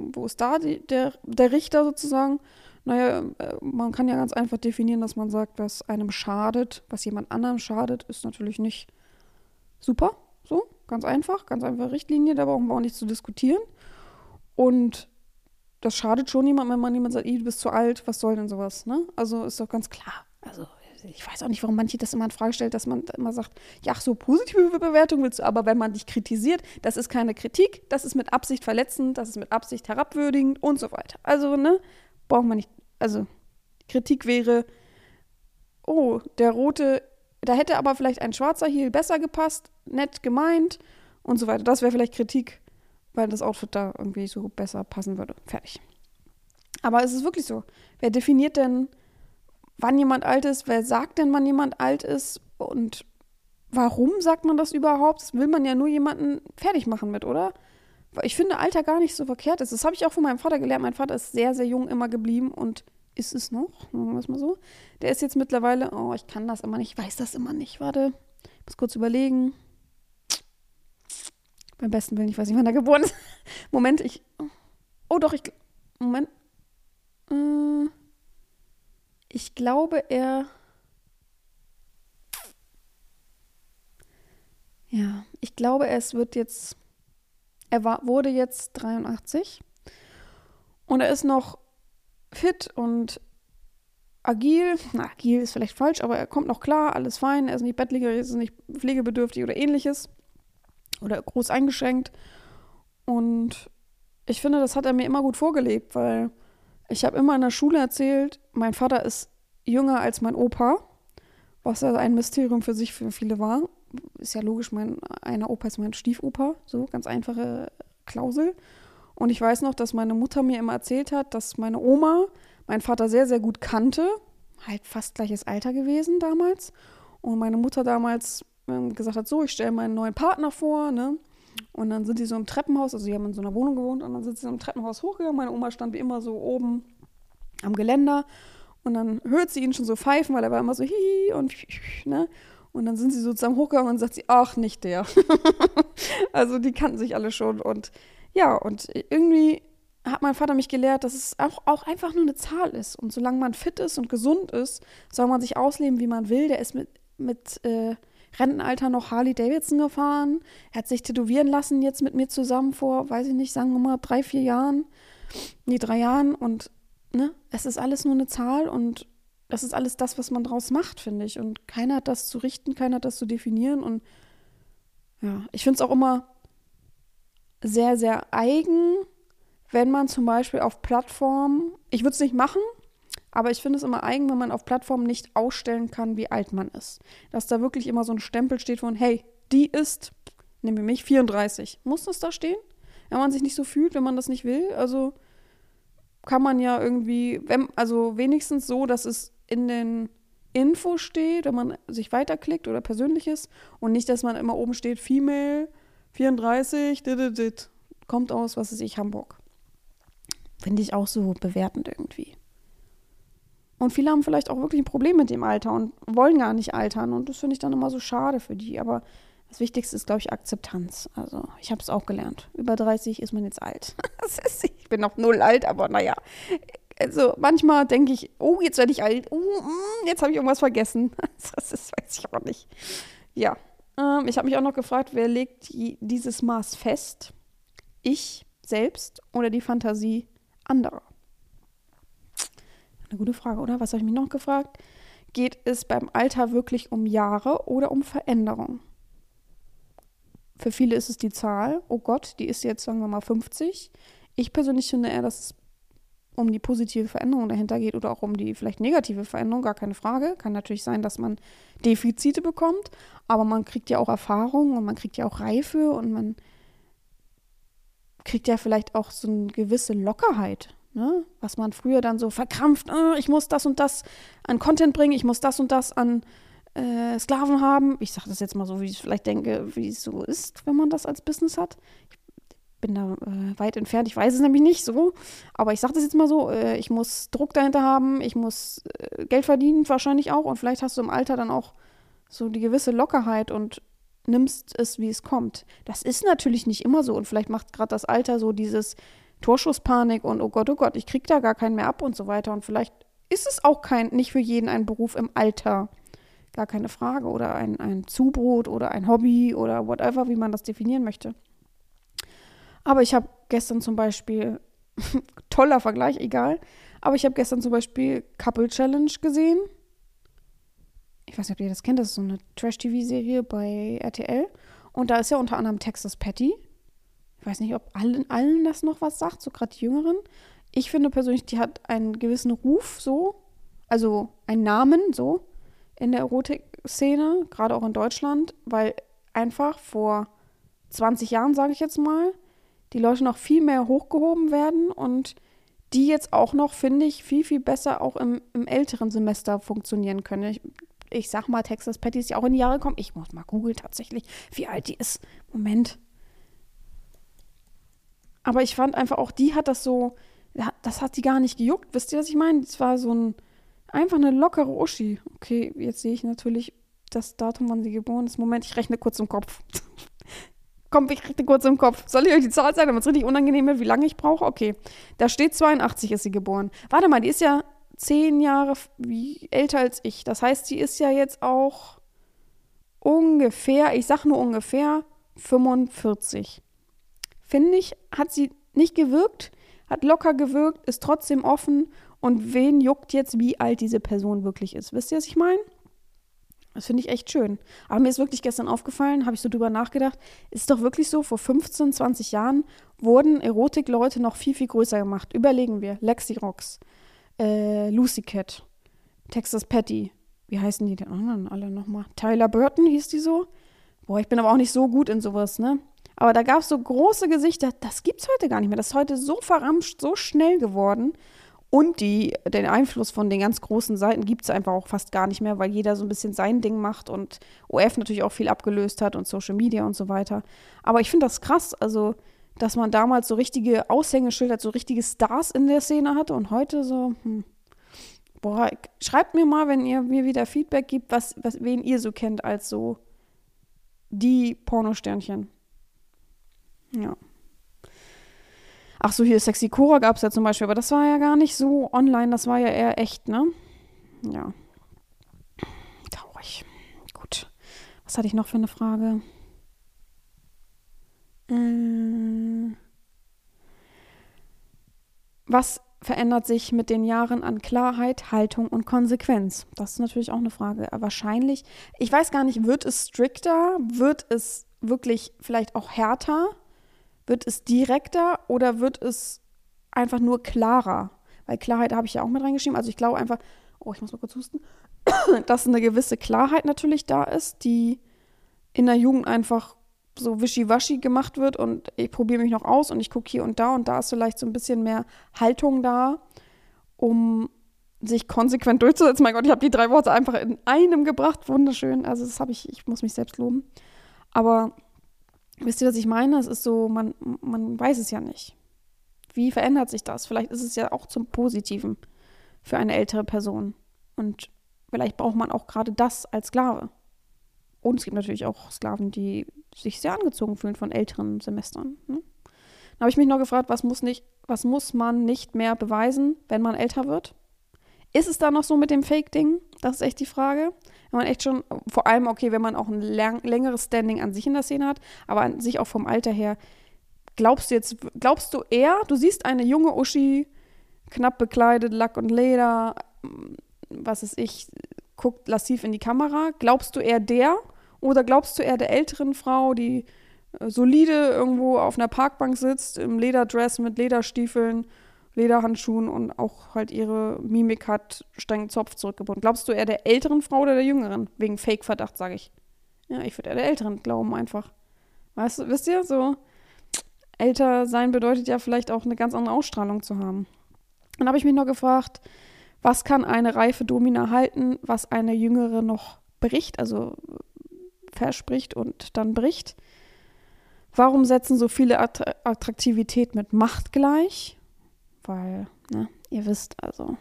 der Richter sozusagen? Naja, man kann ja ganz einfach definieren, dass man sagt, was einem schadet, was jemand anderem schadet, ist natürlich nicht super, so, ganz einfach Richtlinie, da brauchen wir auch nicht zu diskutieren und das schadet schon jemandem, wenn man jemand sagt, du bist zu alt, was soll denn sowas, ne? Also ist doch ganz klar. Also ich weiß auch nicht, warum manche das immer in Frage stellt, dass man immer sagt, ja, ach so, positive Bewertung willst du, aber wenn man dich kritisiert, das ist keine Kritik, das ist mit Absicht verletzend, das ist mit Absicht herabwürdigend und so weiter. Also, ne, braucht man nicht, also Kritik wäre, oh, der rote, da hätte aber vielleicht ein schwarzer Heel besser gepasst, nett gemeint und so weiter. Das wäre vielleicht Kritik, weil das Outfit da irgendwie so besser passen würde. Fertig. Aber es ist wirklich so. Wer definiert denn, wann jemand alt ist? Wer sagt denn, wann jemand alt ist? Und warum sagt man das überhaupt? Das will man ja nur jemanden fertig machen mit, oder? Weil ich finde, Alter gar nicht so verkehrt ist. Das habe ich auch von meinem Vater gelernt. Mein Vater ist sehr, sehr jung immer geblieben und ist es noch, sagen wir es mal so. Der ist jetzt mittlerweile, oh, ich kann das immer nicht, ich weiß das immer nicht. Warte, ich muss kurz überlegen. Beim besten Willen, ich weiß nicht, wann er geboren ist. Moment, Moment. Ich glaube, wurde jetzt 83 und er ist noch fit und agil. Na, agil ist vielleicht falsch, aber er kommt noch klar, alles fein, er ist nicht bettlägerig, er ist nicht pflegebedürftig oder ähnliches oder groß eingeschränkt. Und ich finde, das hat er mir immer gut vorgelebt, weil ich habe immer in der Schule erzählt, mein Vater ist jünger als mein Opa, was ja ein Mysterium für sich für viele war. Ist ja logisch, einer Opa ist mein Stiefopa, so ganz einfache Klausel. Und ich weiß noch, dass meine Mutter mir immer erzählt hat, dass meine Oma meinen Vater sehr, sehr gut kannte, halt fast gleiches Alter gewesen damals. Und meine Mutter damals gesagt hat, so, ich stelle meinen neuen Partner vor, ne? Und dann sind die so im Treppenhaus, also die haben in so einer Wohnung gewohnt, und dann sind sie im Treppenhaus hochgegangen. Meine Oma stand wie immer so oben am Geländer und dann hört sie ihn schon so pfeifen, weil er war immer so hihi und ne? Und dann sind sie so zusammen hochgegangen und sagt sie, ach, nicht der. Also die kannten sich alle schon und ja, und irgendwie hat mein Vater mich gelehrt, dass es auch einfach nur eine Zahl ist. Und solange man fit ist und gesund ist, soll man sich ausleben, wie man will. Der ist mit Rentenalter noch Harley Davidson gefahren. Er hat sich tätowieren lassen jetzt mit mir zusammen vor, weiß ich nicht, sagen wir mal 3 Jahren. Nee, 3 Jahren. Und ne, es ist alles nur eine Zahl und das ist alles das, was man draus macht, finde ich. Und keiner hat das zu richten, keiner hat das zu definieren. Und ja, ich finde es auch immer sehr, sehr eigen, wenn man zum Beispiel auf Plattformen, ich würde es nicht machen, aber ich finde es immer eigen, wenn man auf Plattformen nicht ausstellen kann, wie alt man ist. Dass da wirklich immer so ein Stempel steht von, hey, die ist, nehmen wir mich, 34. Muss das da stehen? Wenn man sich nicht so fühlt, wenn man das nicht will? Also kann man ja irgendwie, also wenigstens so, dass es in den Infos steht, wenn man sich weiterklickt oder Persönliches und nicht, dass man immer oben steht, Female, 34, kommt aus, was weiß ich, Hamburg. Finde ich auch so bewertend irgendwie. Und viele haben vielleicht auch wirklich ein Problem mit dem Alter und wollen gar nicht altern. Und das finde ich dann immer so schade für die. Aber das Wichtigste ist, glaube ich, Akzeptanz. Also ich habe es auch gelernt. Über 30 ist man jetzt alt. Ich bin noch 0 alt, aber naja. Also manchmal denke ich, oh, jetzt werde ich alt. Jetzt habe ich irgendwas vergessen. Das weiß ich auch nicht. Ja, ich habe mich auch noch gefragt, wer legt dieses Maß fest? Ich selbst oder die Fantasie anderer? Eine gute Frage, oder? Was habe ich mich noch gefragt? Geht es beim Alter wirklich um Jahre oder um Veränderung? Für viele ist es die Zahl. Oh Gott, die ist jetzt, sagen wir mal, 50. Ich persönlich finde eher, dass es um die positive Veränderung dahinter geht oder auch um die vielleicht negative Veränderung, gar keine Frage. Kann natürlich sein, dass man Defizite bekommt, aber man kriegt ja auch Erfahrung und man kriegt ja auch Reife und man kriegt ja vielleicht auch so eine gewisse Lockerheit. Ne? Was man früher dann so verkrampft, ich muss das und das an Content bringen, ich muss das und das an Sklaven haben. Ich sage das jetzt mal so, wie ich vielleicht denke, wie es so ist, wenn man das als Business hat. Ich bin da weit entfernt, ich weiß es nämlich nicht so, aber ich sage das jetzt mal so, ich muss Druck dahinter haben, ich muss Geld verdienen wahrscheinlich auch und vielleicht hast du im Alter dann auch so die gewisse Lockerheit und nimmst es, wie es kommt. Das ist natürlich nicht immer so und vielleicht macht gerade das Alter so dieses Torschusspanik und oh Gott, ich krieg da gar keinen mehr ab und so weiter. Und vielleicht ist es auch nicht für jeden ein Beruf im Alter. Gar keine Frage. Oder ein Zubrot oder ein Hobby oder whatever, wie man das definieren möchte. Aber ich habe gestern zum Beispiel, toller Vergleich, egal, aber ich habe gestern zum Beispiel Couple Challenge gesehen. Ich weiß nicht, ob ihr das kennt, das ist so eine Trash-TV-Serie bei RTL. Und da ist ja unter anderem Texas Patty. Ich weiß nicht, ob allen das noch was sagt, so gerade die Jüngeren. ich finde persönlich, die hat einen gewissen Ruf so, also einen Namen so in der Erotik-Szene, gerade auch in Deutschland, weil einfach vor 20 Jahren, sage ich jetzt mal, die Leute noch viel mehr hochgehoben werden und die jetzt auch noch, finde ich, viel, viel besser auch im älteren Semester funktionieren können. Ich sag mal, Texas Patty ist ja auch in die Jahre gekommen. Ich muss mal googeln tatsächlich, wie alt die ist. Moment. Aber ich fand einfach auch, die hat das so, ja, das hat die gar nicht gejuckt. Wisst ihr, was ich meine? Das war so einfach eine lockere Uschi. Okay, jetzt sehe ich natürlich das Datum, wann sie geboren ist. Moment, ich rechne kurz im Kopf. Komm, ich rechne kurz im Kopf. Soll ich euch die Zahl sagen, damit es richtig unangenehm wird, wie lange ich brauche? Okay, da steht 82 ist sie geboren. Warte mal, die ist ja 10 Jahre älter als ich. Das heißt, sie ist ja jetzt auch ungefähr, ich sag nur ungefähr, 45. Finde ich, hat sie nicht gewirkt, hat locker gewirkt, ist trotzdem offen. Und wen juckt jetzt, wie alt diese Person wirklich ist? Wisst ihr, was ich meine? Das finde ich echt schön. Aber mir ist wirklich gestern aufgefallen, habe ich so drüber nachgedacht, ist doch wirklich so, vor 15, 20 Jahren wurden Erotikleute noch viel, viel größer gemacht. Überlegen wir, Lexi Rox, Lucy Cat, Texas Patty, wie heißen die denn anderen alle nochmal? Tyler Burton hieß die so? Boah, ich bin aber auch nicht so gut in sowas, ne? Aber da gab es so große Gesichter, das gibt's heute gar nicht mehr. Das ist heute so verramscht, so schnell geworden. Und den Einfluss von den ganz großen Seiten gibt es einfach auch fast gar nicht mehr, weil jeder so ein bisschen sein Ding macht und OF natürlich auch viel abgelöst hat und Social Media und so weiter. Aber ich finde das krass, also, dass man damals so richtige Aushängeschilder, so richtige Stars in der Szene hatte und heute so, boah, schreibt mir mal, wenn ihr mir wieder Feedback gibt, wen ihr so kennt als so die Pornosternchen. Ja. Ach so, hier Sexy Cora gab es ja zum Beispiel, aber das war ja gar nicht so online, das war ja eher echt, ne? Ja. Traurig. Gut. Was hatte ich noch für eine Frage? Was verändert sich mit den Jahren an Klarheit, Haltung und Konsequenz? Das ist natürlich auch eine Frage. Wahrscheinlich, ich weiß gar nicht, wird es strikter? Wird es wirklich vielleicht auch härter? Wird es direkter oder wird es einfach nur klarer? Weil Klarheit habe ich ja auch mit reingeschrieben. Also ich glaube einfach, oh, ich muss mal kurz husten, dass eine gewisse Klarheit natürlich da ist, die in der Jugend einfach so wischiwaschi gemacht wird und ich probiere mich noch aus und ich gucke hier und da ist vielleicht so ein bisschen mehr Haltung da, um sich konsequent durchzusetzen. Mein Gott, ich habe die 3 Worte einfach in einem gebracht. Wunderschön. Also das habe ich muss mich selbst loben. Aber wisst ihr, was ich meine? Es ist so, man weiß es ja nicht. Wie verändert sich das? Vielleicht ist es ja auch zum Positiven für eine ältere Person. Und vielleicht braucht man auch gerade das als Sklave. Und es gibt natürlich auch Sklaven, die sich sehr angezogen fühlen von älteren Semestern. Ne? Dann habe ich mich noch gefragt, was muss man nicht mehr beweisen, wenn man älter wird? Ist es da noch so mit dem Fake-Ding? Das ist echt die Frage. Wenn man echt schon, vor allem, okay, wenn man auch ein längeres Standing an sich in der Szene hat, aber an sich auch vom Alter her, glaubst du eher, du siehst eine junge Uschi, knapp bekleidet, Lack und Leder, was weiß ich, guckt lassiv in die Kamera, glaubst du eher der oder glaubst du eher der älteren Frau, die solide irgendwo auf einer Parkbank sitzt, im Lederdress mit Lederstiefeln, Lederhandschuhen und auch halt ihre Mimik hat strengen Zopf zurückgebunden. Glaubst du eher der älteren Frau oder der jüngeren? Wegen Fake-Verdacht, sage ich. Ja, ich würde eher der älteren glauben einfach. Weißt du, wisst ihr, so älter sein bedeutet ja vielleicht auch eine ganz andere Ausstrahlung zu haben. Dann habe ich mich noch gefragt, was kann eine reife Domina halten, was eine jüngere noch bricht, also verspricht und dann bricht? Warum setzen so viele Attraktivität mit Macht gleich? Weil, ne, ihr wisst also,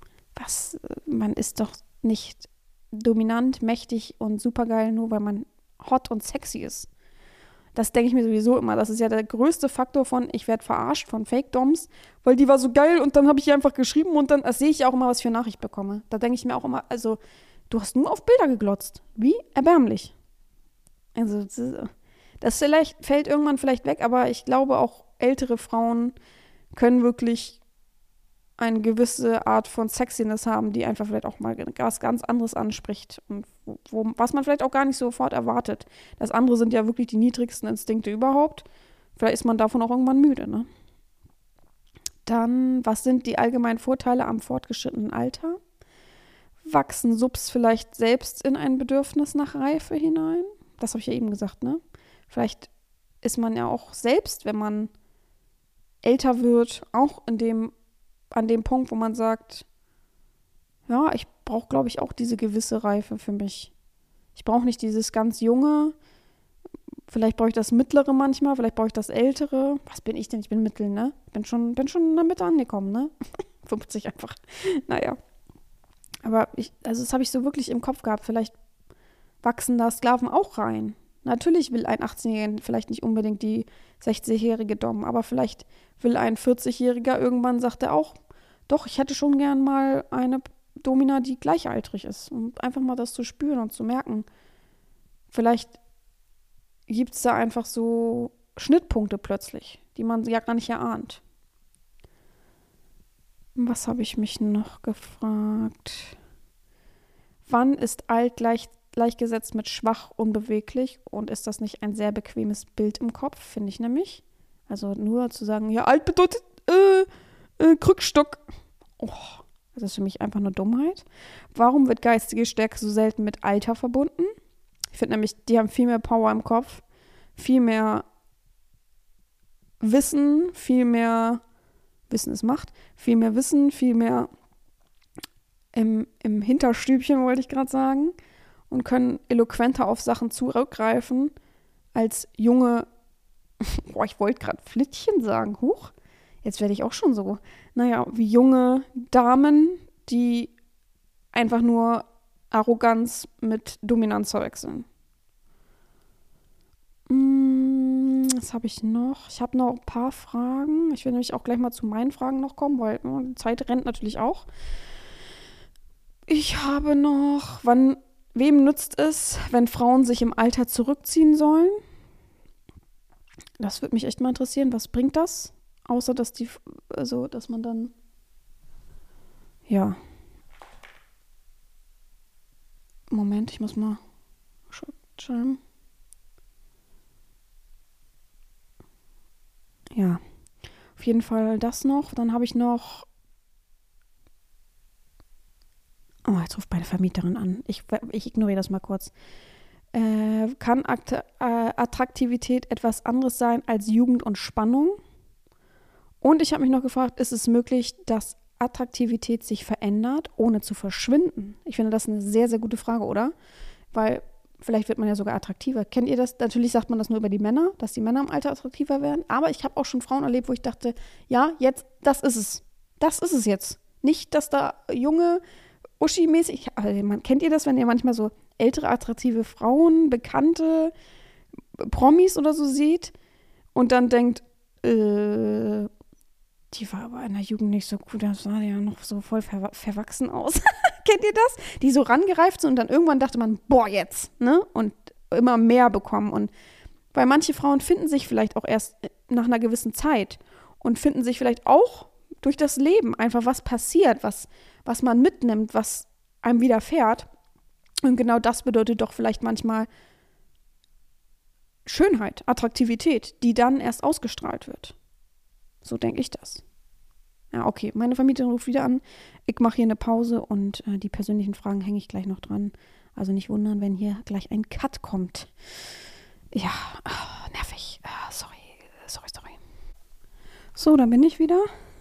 man ist doch nicht dominant, mächtig und supergeil, nur weil man hot und sexy ist. Das denke ich mir sowieso immer. Das ist ja der größte Faktor von, ich werde verarscht von Fake-Doms, weil die war so geil und dann habe ich ihr einfach geschrieben und dann sehe ich auch immer, was ich für Nachricht bekomme. Da denke ich mir auch immer, also, du hast nur auf Bilder geglotzt. Wie erbärmlich. Also, das fällt irgendwann vielleicht weg, aber ich glaube auch ältere Frauen können wirklich eine gewisse Art von Sexiness haben, die einfach vielleicht auch mal was ganz anderes anspricht und was man vielleicht auch gar nicht sofort erwartet. Das andere sind ja wirklich die niedrigsten Instinkte überhaupt. Vielleicht ist man davon auch irgendwann müde, ne? Dann, was sind die allgemeinen Vorteile am fortgeschrittenen Alter? Wachsen Subs vielleicht selbst in ein Bedürfnis nach Reife hinein? Das habe ich ja eben gesagt, ne? Vielleicht ist man ja auch selbst, wenn man älter wird, auch an dem Punkt, wo man sagt, ja, ich brauche, glaube ich, auch diese gewisse Reife für mich. Ich brauche nicht dieses ganz Junge. Vielleicht brauche ich das Mittlere manchmal, vielleicht brauche ich das Ältere. Was bin ich denn? Ich bin Mittel, ne? Bin schon in der Mitte angekommen, ne? 50 einfach. Naja. Aber das habe ich so wirklich im Kopf gehabt. Vielleicht wachsen da Sklaven auch rein. Natürlich will ein 18-Jähriger vielleicht nicht unbedingt die 60-jährige Dom, aber vielleicht will ein 40-Jähriger irgendwann, sagt er auch, doch, ich hätte schon gern mal eine Domina, die gleichaltrig ist. Und einfach mal das zu spüren und zu merken. Vielleicht gibt es da einfach so Schnittpunkte plötzlich, die man ja gar nicht erahnt. Was habe ich mich noch gefragt? Wann ist alt gleichgesetzt mit schwach, unbeweglich? Und ist das nicht ein sehr bequemes Bild im Kopf, finde ich nämlich. Also nur zu sagen, ja, alt bedeutet Krückstock. Oh, das ist für mich einfach nur Dummheit. Warum wird geistige Stärke so selten mit Alter verbunden? Ich finde nämlich, die haben viel mehr Power im Kopf, viel mehr Wissen, Wissen ist Macht, viel mehr Wissen, viel mehr im Hinterstübchen, wollte ich gerade sagen, und können eloquenter auf Sachen zurückgreifen als junge, ich wollte gerade Flittchen sagen, huch, jetzt werde ich auch schon so, wie junge Damen, die einfach nur Arroganz mit Dominanz verwechseln. Was habe ich noch? Ich habe noch ein paar Fragen. Ich will nämlich auch gleich mal zu meinen Fragen noch kommen, weil die Zeit rennt natürlich auch. Ich habe noch, wem nützt es, wenn Frauen sich im Alter zurückziehen sollen? Das würde mich echt mal interessieren. Was bringt das? Außer, dass dass man dann, ja. Moment, ich muss mal schreiben. Ja, auf jeden Fall das noch. Dann habe ich noch. Oh, jetzt ruft meine Vermieterin an. Ich ignoriere das mal kurz. Kann Attraktivität etwas anderes sein als Jugend und Spannung? Und ich habe mich noch gefragt, ist es möglich, dass Attraktivität sich verändert, ohne zu verschwinden? Ich finde das eine sehr, sehr gute Frage, oder? Weil vielleicht wird man ja sogar attraktiver. Kennt ihr das? Natürlich sagt man das nur über die Männer, dass die Männer im Alter attraktiver werden. Aber ich habe auch schon Frauen erlebt, wo ich dachte, ja, jetzt, das ist es. Das ist es jetzt. Nicht, dass da junge, Uschi-mäßig, kennt ihr das, wenn ihr manchmal so ältere, attraktive Frauen, Bekannte, Promis oder so seht und dann denkt, die war aber in der Jugend nicht so gut, das sah ja noch so voll verwachsen aus. Kennt ihr das? Die so rangereift sind und dann irgendwann dachte man, boah, jetzt, ne? Und immer mehr bekommen. Und weil manche Frauen finden sich vielleicht auch erst nach einer gewissen Zeit und finden sich vielleicht auch durch das Leben einfach, was passiert, was man mitnimmt, was einem widerfährt. Und genau das bedeutet doch vielleicht manchmal Schönheit, Attraktivität, die dann erst ausgestrahlt wird. So denke ich das. Ja, okay, meine Vermieterin ruft wieder an. Ich mache hier eine Pause und die persönlichen Fragen hänge ich gleich noch dran. Also nicht wundern, wenn hier gleich ein Cut kommt. Ja, nervig. Sorry. So, da bin ich wieder.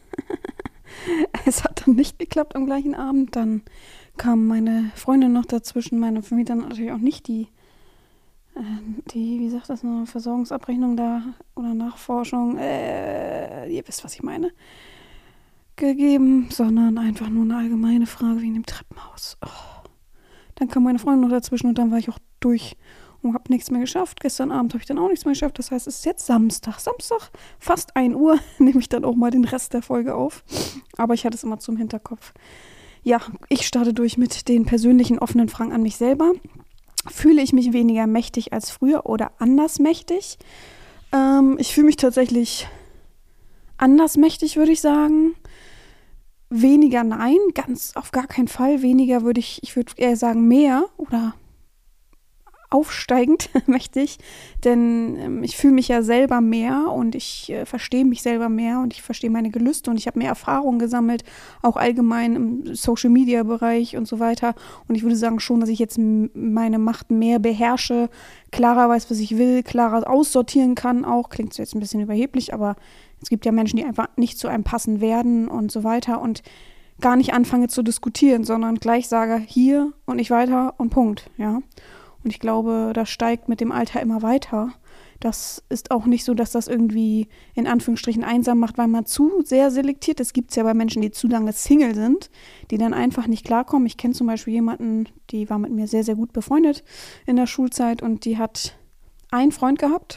Es hat dann nicht geklappt am gleichen Abend. Dann kam meine Freundin noch dazwischen. Meine Vermieterin natürlich auch nicht die wie sagt das noch, Versorgungsabrechnung da oder Nachforschung, ihr wisst, was ich meine, gegeben, sondern einfach nur eine allgemeine Frage wegen dem Treppenhaus. Oh. Dann kam meine Freundin noch dazwischen und dann war ich auch durch und habe nichts mehr geschafft. Gestern Abend habe ich dann auch nichts mehr geschafft. Das heißt, es ist jetzt Samstag, fast 1 Uhr, nehme ich dann auch mal den Rest der Folge auf. Aber ich hatte es immer zum Hinterkopf. Ja, ich starte durch mit den persönlichen offenen Fragen an mich selber. Fühle ich mich weniger mächtig als früher oder anders mächtig? Ich fühle mich tatsächlich anders mächtig, würde ich sagen. Weniger nein, ganz auf gar keinen Fall. Weniger ich würde eher sagen mehr oder aufsteigend mächtig, denn ich fühle mich ja selber mehr und ich verstehe mich selber mehr und ich verstehe meine Gelüste und ich habe mehr Erfahrung gesammelt, auch allgemein im Social-Media-Bereich und so weiter. Und ich würde sagen schon, dass ich jetzt meine Macht mehr beherrsche, klarer weiß, was ich will, klarer aussortieren kann auch. Klingt jetzt ein bisschen überheblich, aber es gibt ja Menschen, die einfach nicht zu einem passen werden und so weiter und gar nicht anfange zu diskutieren, sondern gleich sage, hier und nicht weiter und Punkt, ja. Und ich glaube, das steigt mit dem Alter immer weiter. Das ist auch nicht so, dass das irgendwie in Anführungsstrichen einsam macht, weil man zu sehr selektiert. Das gibt es ja bei Menschen, die zu lange Single sind, die dann einfach nicht klarkommen. Ich kenne zum Beispiel jemanden, die war mit mir sehr, sehr gut befreundet in der Schulzeit und die hat einen Freund gehabt.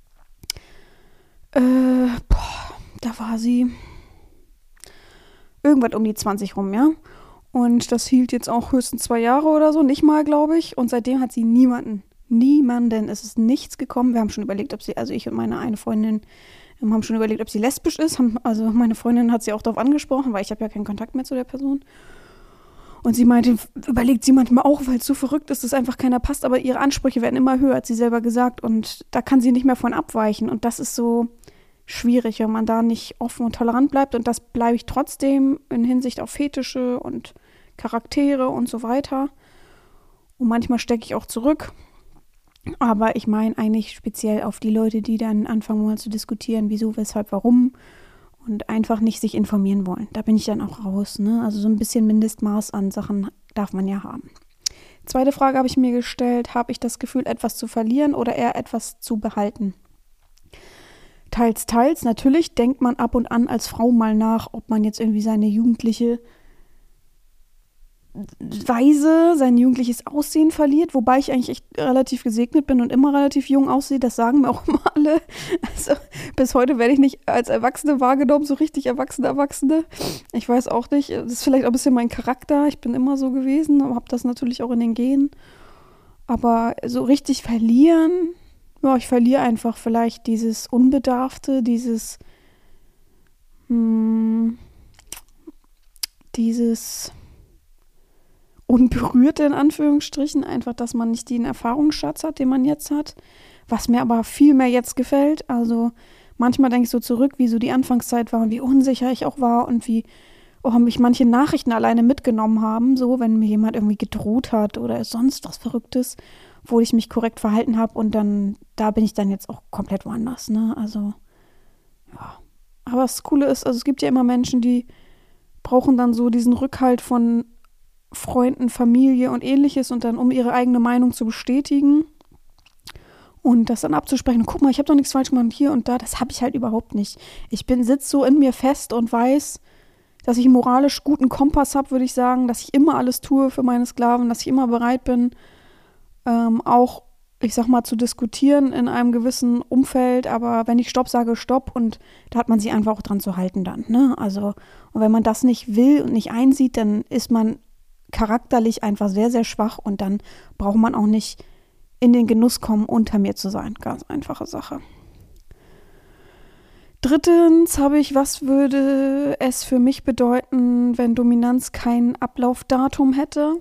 Da war sie irgendwas um die 20 rum, ja. Und das hielt jetzt auch höchstens 2 Jahre oder so, nicht mal, glaube ich. Und seitdem hat sie niemanden. Es ist nichts gekommen. Wir haben schon überlegt, also ich und meine eine Freundin haben schon überlegt, ob sie lesbisch ist. Also meine Freundin hat sie auch darauf angesprochen, weil ich habe ja keinen Kontakt mehr zu der Person. Und sie meinte, überlegt sie manchmal auch, weil es so verrückt ist, dass einfach keiner passt. Aber ihre Ansprüche werden immer höher, hat sie selber gesagt. Und da kann sie nicht mehr von abweichen. Und das ist so schwierig, wenn man da nicht offen und tolerant bleibt. Und das bleibe ich trotzdem in Hinsicht auf Fetische und Charaktere und so weiter. Und manchmal stecke ich auch zurück. Aber ich meine eigentlich speziell auf die Leute, die dann anfangen wollen zu diskutieren, wieso, weshalb, warum und einfach nicht sich informieren wollen. Da bin ich dann auch raus, ne? Also so ein bisschen Mindestmaß an Sachen darf man ja haben. Zweite Frage habe ich mir gestellt, habe ich das Gefühl, etwas zu verlieren oder eher etwas zu behalten? Teils, teils. Natürlich denkt man ab und an als Frau mal nach, ob man jetzt irgendwie seine jugendliche Weise, sein jugendliches Aussehen verliert, wobei ich eigentlich echt relativ gesegnet bin und immer relativ jung aussehe, das sagen mir auch immer alle. Also bis heute werde ich nicht als Erwachsene wahrgenommen, so richtig Erwachsene. Ich weiß auch nicht, das ist vielleicht auch ein bisschen mein Charakter, ich bin immer so gewesen, aber habe das natürlich auch in den Genen. Aber so richtig verlieren, ja, ich verliere einfach vielleicht dieses Unbedarfte, dieses Unberührte in Anführungsstrichen, einfach, dass man nicht den Erfahrungsschatz hat, den man jetzt hat, was mir aber viel mehr jetzt gefällt. Also manchmal denke ich so zurück, wie so die Anfangszeit war und wie unsicher ich auch war und wie mich manche Nachrichten alleine mitgenommen haben, so wenn mir jemand irgendwie gedroht hat oder sonst was Verrücktes, wo ich mich korrekt verhalten habe und dann, da bin ich dann jetzt auch komplett woanders, ne, also, ja. Aber das Coole ist, also es gibt ja immer Menschen, die brauchen dann so diesen Rückhalt von Freunden, Familie und ähnliches und dann, um ihre eigene Meinung zu bestätigen und das dann abzusprechen. Guck mal, ich habe doch nichts falsch gemacht hier und da. Das habe ich halt überhaupt nicht. Ich sitze so in mir fest und weiß, dass ich einen moralisch guten Kompass habe, würde ich sagen, dass ich immer alles tue für meine Sklaven, dass ich immer bereit bin, auch, ich sag mal, zu diskutieren in einem gewissen Umfeld, aber wenn ich Stopp sage, Stopp und da hat man sich einfach auch dran zu halten dann, ne? Also, und wenn man das nicht will und nicht einsieht, dann ist man charakterlich einfach sehr, sehr schwach und dann braucht man auch nicht in den Genuss kommen, unter mir zu sein. Ganz einfache Sache. Drittens habe ich, was würde es für mich bedeuten, wenn Dominanz kein Ablaufdatum hätte?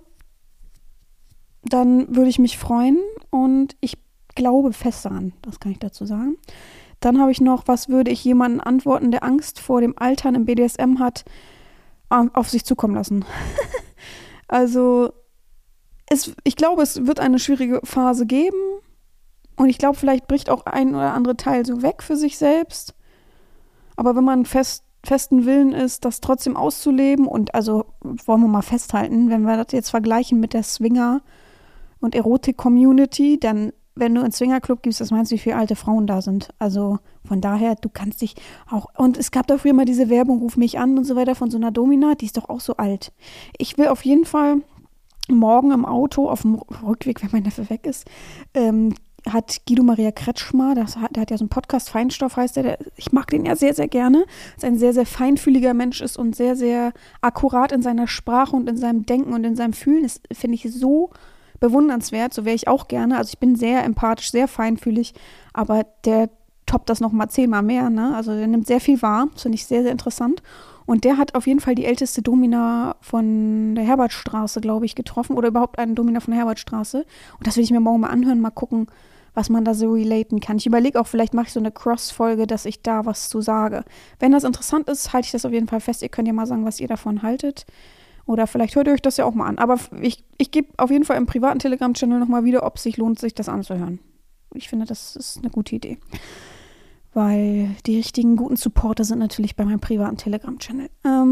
Dann würde ich mich freuen und ich glaube fest daran, das kann ich dazu sagen. Dann habe ich noch, was würde ich jemandem antworten, der Angst vor dem Altern im BDSM hat, auf sich zukommen lassen. Also, ich glaube, es wird eine schwierige Phase geben und ich glaube, vielleicht bricht auch ein oder andere Teil so weg für sich selbst. Aber wenn man festen Willen ist, das trotzdem auszuleben und also wollen wir mal festhalten, wenn wir das jetzt vergleichen mit der Swinger- und Erotik-Community, dann, wenn du einen Swingerclub gibst, das meinst du, wie viele alte Frauen da sind. Also von daher, du kannst dich auch, und es gab da früher mal diese Werbung, ruf mich an und so weiter von so einer Domina, die ist doch auch so alt. Ich will auf jeden Fall morgen im Auto, auf dem Rückweg, wenn mein Neffe weg ist, hat Guido Maria Kretschmer, der hat ja so einen Podcast, Feinstoff heißt der, ich mag den ja sehr, sehr gerne, dass ein sehr, sehr feinfühliger Mensch ist und sehr, sehr akkurat in seiner Sprache und in seinem Denken und in seinem Fühlen. Das finde ich so bewundernswert, so wäre ich auch gerne. Also ich bin sehr empathisch, sehr feinfühlig, aber der toppt das nochmal 10-mal mehr, ne? Also der nimmt sehr viel wahr, das finde ich sehr, sehr interessant. Und der hat auf jeden Fall die älteste Domina von der Herbertstraße, glaube ich, getroffen. Oder überhaupt einen Domina von der Herbertstraße. Und das will ich mir morgen mal anhören, mal gucken, was man da so relaten kann. Ich überlege auch, vielleicht mache ich so eine Cross-Folge, dass ich da was zu sage. Wenn das interessant ist, halte ich das auf jeden Fall fest. Ihr könnt ja mal sagen, was ihr davon haltet. Oder vielleicht hört ihr euch das ja auch mal an. Aber ich gebe auf jeden Fall im privaten Telegram-Channel nochmal wieder, ob es sich lohnt, sich das anzuhören. Ich finde, das ist eine gute Idee. Weil die richtigen guten Supporter sind natürlich bei meinem privaten Telegram-Channel.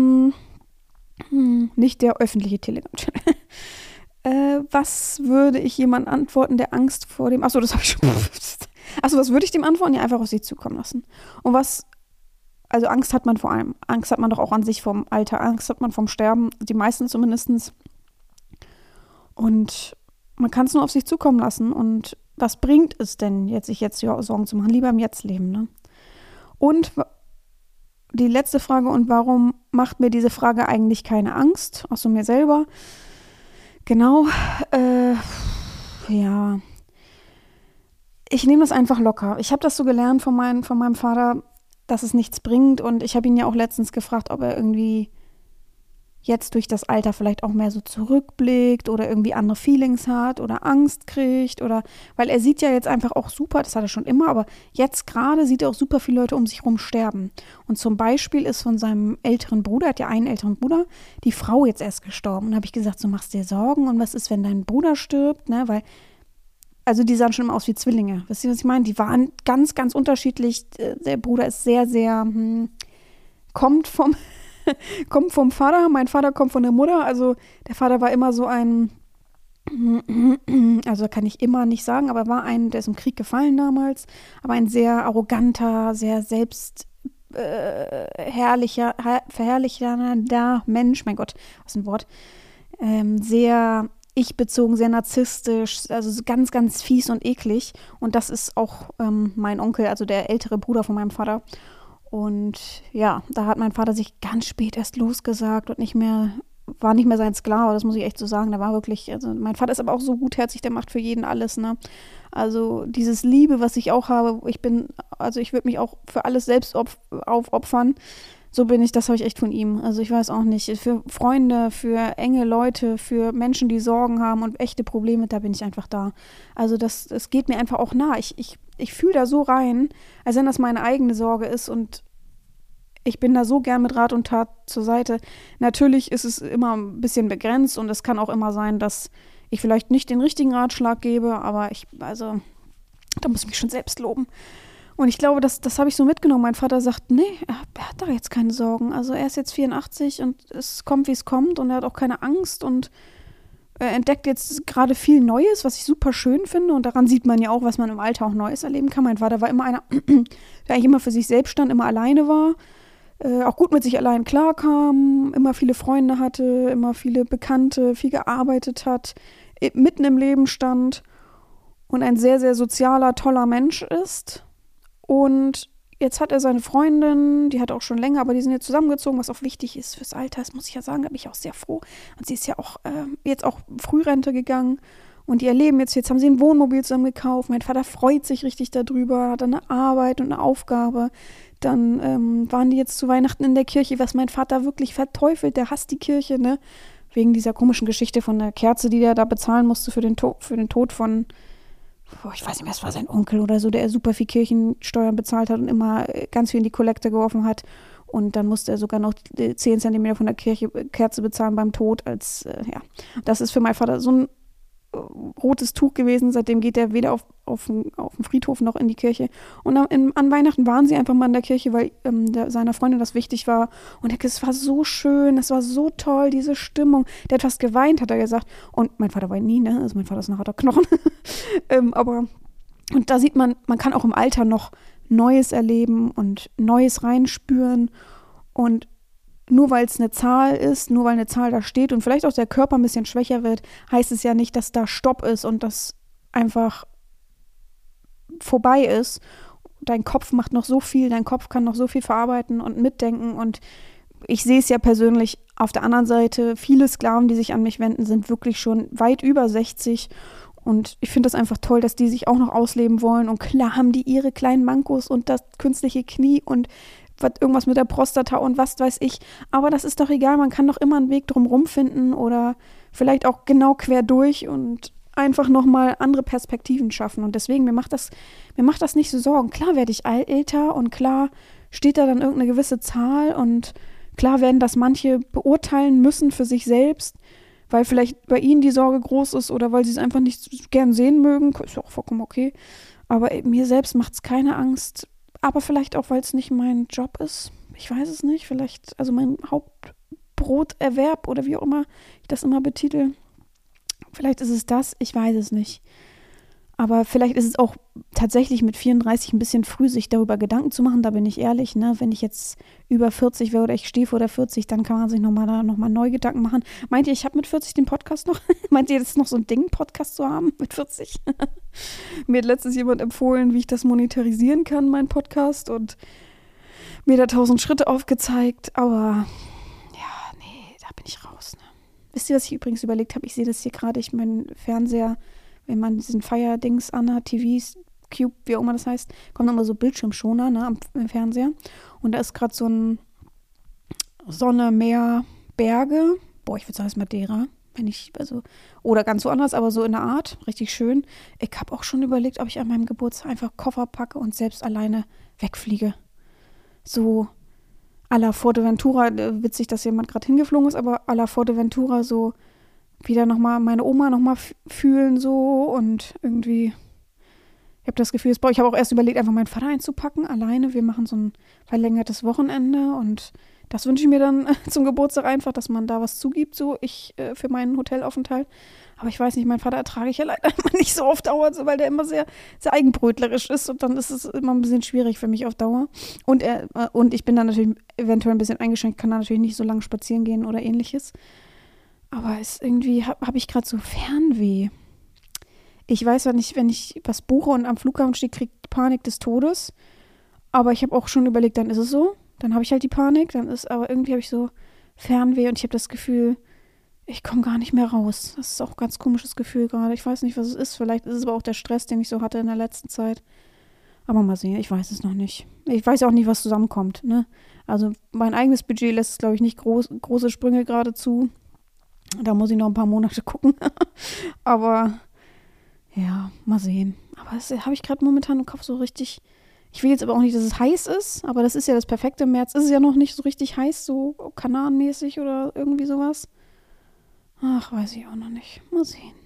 Nicht der öffentliche Telegram-Channel. Was würde ich jemandem antworten, der Angst vor dem... Achso, das habe ich schon... Achso, was würde ich dem antworten? Ja, einfach auf sich zukommen lassen. Und was... Also Angst hat man vor allem. Angst hat man doch auch an sich vom Alter. Angst hat man vom Sterben. Die meisten zumindest. Und man kann es nur auf sich zukommen lassen. Und was bringt es denn, sich jetzt Sorgen zu machen? Lieber im Jetzt leben, ne? Und die letzte Frage, und warum macht mir diese Frage eigentlich keine Angst? Außer mir selber. Genau. Ja. Ich nehme das einfach locker. Ich habe das so gelernt von meinem Vater, dass es nichts bringt. Und ich habe ihn ja auch letztens gefragt, ob er irgendwie jetzt durch das Alter vielleicht auch mehr so zurückblickt oder irgendwie andere Feelings hat oder Angst kriegt oder, weil er sieht ja jetzt einfach auch super, das hat er schon immer, aber jetzt gerade sieht er auch super viele Leute um sich rum sterben. Und zum Beispiel ist von seinem älteren Bruder, er hat ja einen älteren Bruder, die Frau jetzt erst gestorben. Und da habe ich gesagt, so machst dir Sorgen und was ist, wenn dein Bruder stirbt, ne, weil, also die sahen schon immer aus wie Zwillinge. Wisst ihr, was ich meine? Die waren ganz, ganz unterschiedlich. Der Bruder ist sehr, sehr, kommt vom Vater, mein Vater kommt von der Mutter, also der Vater war immer so ein, also kann ich immer nicht sagen, aber war der ist im Krieg gefallen damals, aber ein sehr arroganter, sehr verherrlichender Mensch, mein Gott, was ein Wort, sehr ich-bezogen, sehr narzisstisch, also ganz, ganz fies und eklig, und das ist auch mein Onkel, also der ältere Bruder von meinem Vater. Und ja, da hat mein Vater sich ganz spät erst losgesagt und war nicht mehr sein Sklave, das muss ich echt so sagen. Der war wirklich, also mein Vater ist aber auch so gutherzig, der macht für jeden alles, ne? Also dieses Liebe, was ich auch habe, ich würde mich auch für alles selbst aufopfern. So bin ich, das habe ich echt von ihm. Also ich weiß auch nicht, für Freunde, für enge Leute, für Menschen, die Sorgen haben und echte Probleme, da bin ich einfach da. Also das geht mir einfach auch nah. Ich fühle da so rein, als wenn das meine eigene Sorge ist, und ich bin da so gern mit Rat und Tat zur Seite. Natürlich ist es immer ein bisschen begrenzt und es kann auch immer sein, dass ich vielleicht nicht den richtigen Ratschlag gebe, aber da muss ich mich schon selbst loben. Und ich glaube, das habe ich so mitgenommen. Mein Vater sagt, nee, er hat da jetzt keine Sorgen. Also er ist jetzt 84 und es kommt, wie es kommt, und er hat auch keine Angst und er entdeckt jetzt gerade viel Neues, was ich super schön finde, und daran sieht man ja auch, was man im Alter auch Neues erleben kann. Mein Vater war immer einer, der eigentlich immer für sich selbst stand, immer alleine war, auch gut mit sich allein klarkam, immer viele Freunde hatte, immer viele Bekannte, viel gearbeitet hat, mitten im Leben stand und ein sehr, sehr sozialer, toller Mensch ist. Und jetzt hat er seine Freundin, die hat auch schon länger, aber die sind jetzt zusammengezogen, was auch wichtig ist fürs Alter, das muss ich ja sagen, da bin ich auch sehr froh. Und sie ist ja auch jetzt auch Frührente gegangen und die erleben jetzt haben sie ein Wohnmobil zusammen gekauft. Mein Vater freut sich richtig darüber, hat eine Arbeit und eine Aufgabe. Dann waren die jetzt zu Weihnachten in der Kirche, was mein Vater wirklich verteufelt, der hasst die Kirche, ne? Wegen dieser komischen Geschichte von der Kerze, die der da bezahlen musste für den Tod von, ich weiß nicht mehr, es war sein Onkel oder so, der super viel Kirchensteuern bezahlt hat und immer ganz viel in die Kollekte geworfen hat. Und dann musste er sogar noch 10 Zentimeter von der Kerze bezahlen beim Tod. Das ist für meinen Vater so ein rotes Tuch gewesen. Seitdem geht er weder auf dem Friedhof noch in die Kirche. Und an Weihnachten waren sie einfach mal in der Kirche, weil seiner Freundin das wichtig war. Und es war so schön, es war so toll, diese Stimmung. Der hat fast geweint, hat er gesagt. Und mein Vater weint nie, ne? Also mein Vater ist ein harter Knochen. Und da sieht man kann auch im Alter noch Neues erleben und Neues reinspüren. Und nur weil es eine Zahl ist, nur weil eine Zahl da steht und vielleicht auch der Körper ein bisschen schwächer wird, heißt es ja nicht, dass da Stopp ist und das einfach vorbei ist. Dein Kopf macht noch so viel, dein Kopf kann noch so viel verarbeiten und mitdenken, und ich sehe es ja persönlich auf der anderen Seite, viele Sklaven, die sich an mich wenden, sind wirklich schon weit über 60, und ich finde das einfach toll, dass die sich auch noch ausleben wollen, und klar haben die ihre kleinen Mankos und das künstliche Knie und irgendwas mit der Prostata und was weiß ich. Aber das ist doch egal, man kann doch immer einen Weg drumherum finden oder vielleicht auch genau quer durch und einfach nochmal andere Perspektiven schaffen. Und deswegen, mir macht das nicht so Sorgen. Klar werde ich älter und klar steht da dann irgendeine gewisse Zahl und klar werden das manche beurteilen müssen für sich selbst, weil vielleicht bei ihnen die Sorge groß ist oder weil sie es einfach nicht gern sehen mögen. Ist ja auch vollkommen okay. Aber mir selbst macht es keine Angst. Aber vielleicht auch, weil es nicht mein Job ist. Ich weiß es nicht. Vielleicht, also mein Hauptbroterwerb oder wie auch immer ich das immer betitel. Vielleicht ist es das, ich weiß es nicht. Aber vielleicht ist es auch tatsächlich mit 34 ein bisschen früh, sich darüber Gedanken zu machen. Da bin ich ehrlich, ne? Wenn ich jetzt über 40 wäre oder ich stehe vor der 40, dann kann man sich nochmal neu Gedanken machen. Meint ihr, ich habe mit 40 den Podcast noch? Meint ihr, das ist noch so ein Ding, Podcast zu haben mit 40? Mir hat letztens jemand empfohlen, wie ich das monetarisieren kann, mein Podcast. Und mir da 1000 Schritte aufgezeigt. Aber ja, nee, da bin ich raus. Ne? Wisst ihr, was ich übrigens überlegt habe? Ich sehe das hier gerade, meinen Fernseher, wenn man diesen Fire-Dings anhat, TVs, Cube, wie auch immer das heißt, kommt immer so Bildschirmschoner, ne, am Fernseher. Und da ist gerade so ein Sonne, Meer, Berge. Boah, ich würde sagen, es ist Madeira. Oder ganz woanders, aber so in der Art. Richtig schön. Ich habe auch schon überlegt, ob ich an meinem Geburtstag einfach Koffer packe und selbst alleine wegfliege. So à la Fuerteventura, witzig, dass jemand gerade hingeflogen ist, aber à la Fuerteventura so wieder nochmal meine Oma nochmal fühlen so und irgendwie, ich habe das Gefühl, ich habe auch erst überlegt, einfach meinen Vater einzupacken, alleine. Wir machen so ein verlängertes Wochenende und das wünsche ich mir dann zum Geburtstag einfach, dass man da was zugibt, so für meinen Hotelaufenthalt. Aber ich weiß nicht, meinen Vater ertrage ich ja leider immer nicht so auf Dauer, so, weil der immer sehr, sehr eigenbrötlerisch ist und dann ist es immer ein bisschen schwierig für mich auf Dauer. Und ich bin dann natürlich eventuell ein bisschen eingeschränkt, kann da natürlich nicht so lange spazieren gehen oder ähnliches. Aber irgendwie habe ich gerade so Fernweh. Ich weiß, wenn ich was buche und am Flughafen stehe, kriege ich Panik des Todes. Aber ich habe auch schon überlegt, dann ist es so. Dann habe ich halt die Panik. Aber irgendwie habe ich so Fernweh und ich habe das Gefühl, ich komme gar nicht mehr raus. Das ist auch ein ganz komisches Gefühl gerade. Ich weiß nicht, was es ist. Vielleicht ist es aber auch der Stress, den ich so hatte in der letzten Zeit. Aber mal sehen, ich weiß es noch nicht. Ich weiß auch nicht, was zusammenkommt. Ne? Also mein eigenes Budget lässt es, glaube ich, nicht große Sprünge gerade zu. Da muss ich noch ein paar Monate gucken. Aber ja, mal sehen. Aber das habe ich gerade momentan im Kopf so richtig. Ich will jetzt aber auch nicht, dass es heiß ist. Aber das ist ja das perfekte. Im März ist es ja noch nicht so richtig heiß, so kananenmäßig oder irgendwie sowas. Ach, weiß ich auch noch nicht. Mal sehen.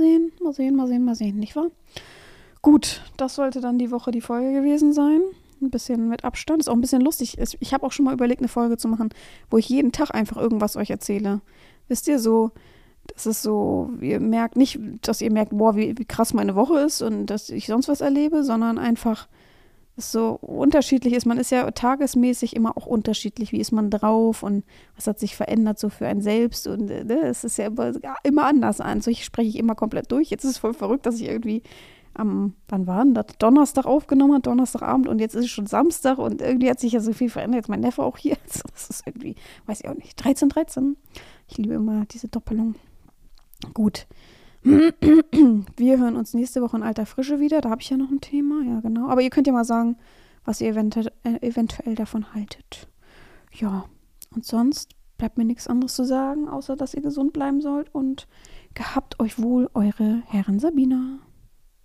Mal sehen, nicht wahr? Gut, das sollte dann die Woche die Folge gewesen sein. Ein bisschen mit Abstand. Ist auch ein bisschen lustig. Ich habe auch schon mal überlegt, eine Folge zu machen, wo ich jeden Tag einfach irgendwas euch erzähle. Wisst ihr, so, das ist so, ihr merkt nicht, dass ihr merkt, boah, wie krass meine Woche ist und dass ich sonst was erlebe, sondern einfach, dass es so unterschiedlich ist. Man ist ja tagesmäßig immer auch unterschiedlich. Wie ist man drauf und was hat sich verändert so für einen selbst und es ist ja immer anders an. So, ich spreche immer komplett durch. Jetzt ist es voll verrückt, dass ich irgendwie wann war denn das? Donnerstag aufgenommen hat, Donnerstagabend und jetzt ist es schon Samstag und irgendwie hat sich ja so viel verändert. Jetzt mein Neffe auch hier. Also das ist irgendwie, weiß ich auch nicht, 13. Ich liebe immer diese Doppelung. Gut. Wir hören uns nächste Woche in alter Frische wieder. Da habe ich ja noch ein Thema. Ja, genau. Aber ihr könnt ja mal sagen, was ihr eventuell davon haltet. Ja, und sonst bleibt mir nichts anderes zu sagen, außer dass ihr gesund bleiben sollt und gehabt euch wohl, eure Herren Sabina.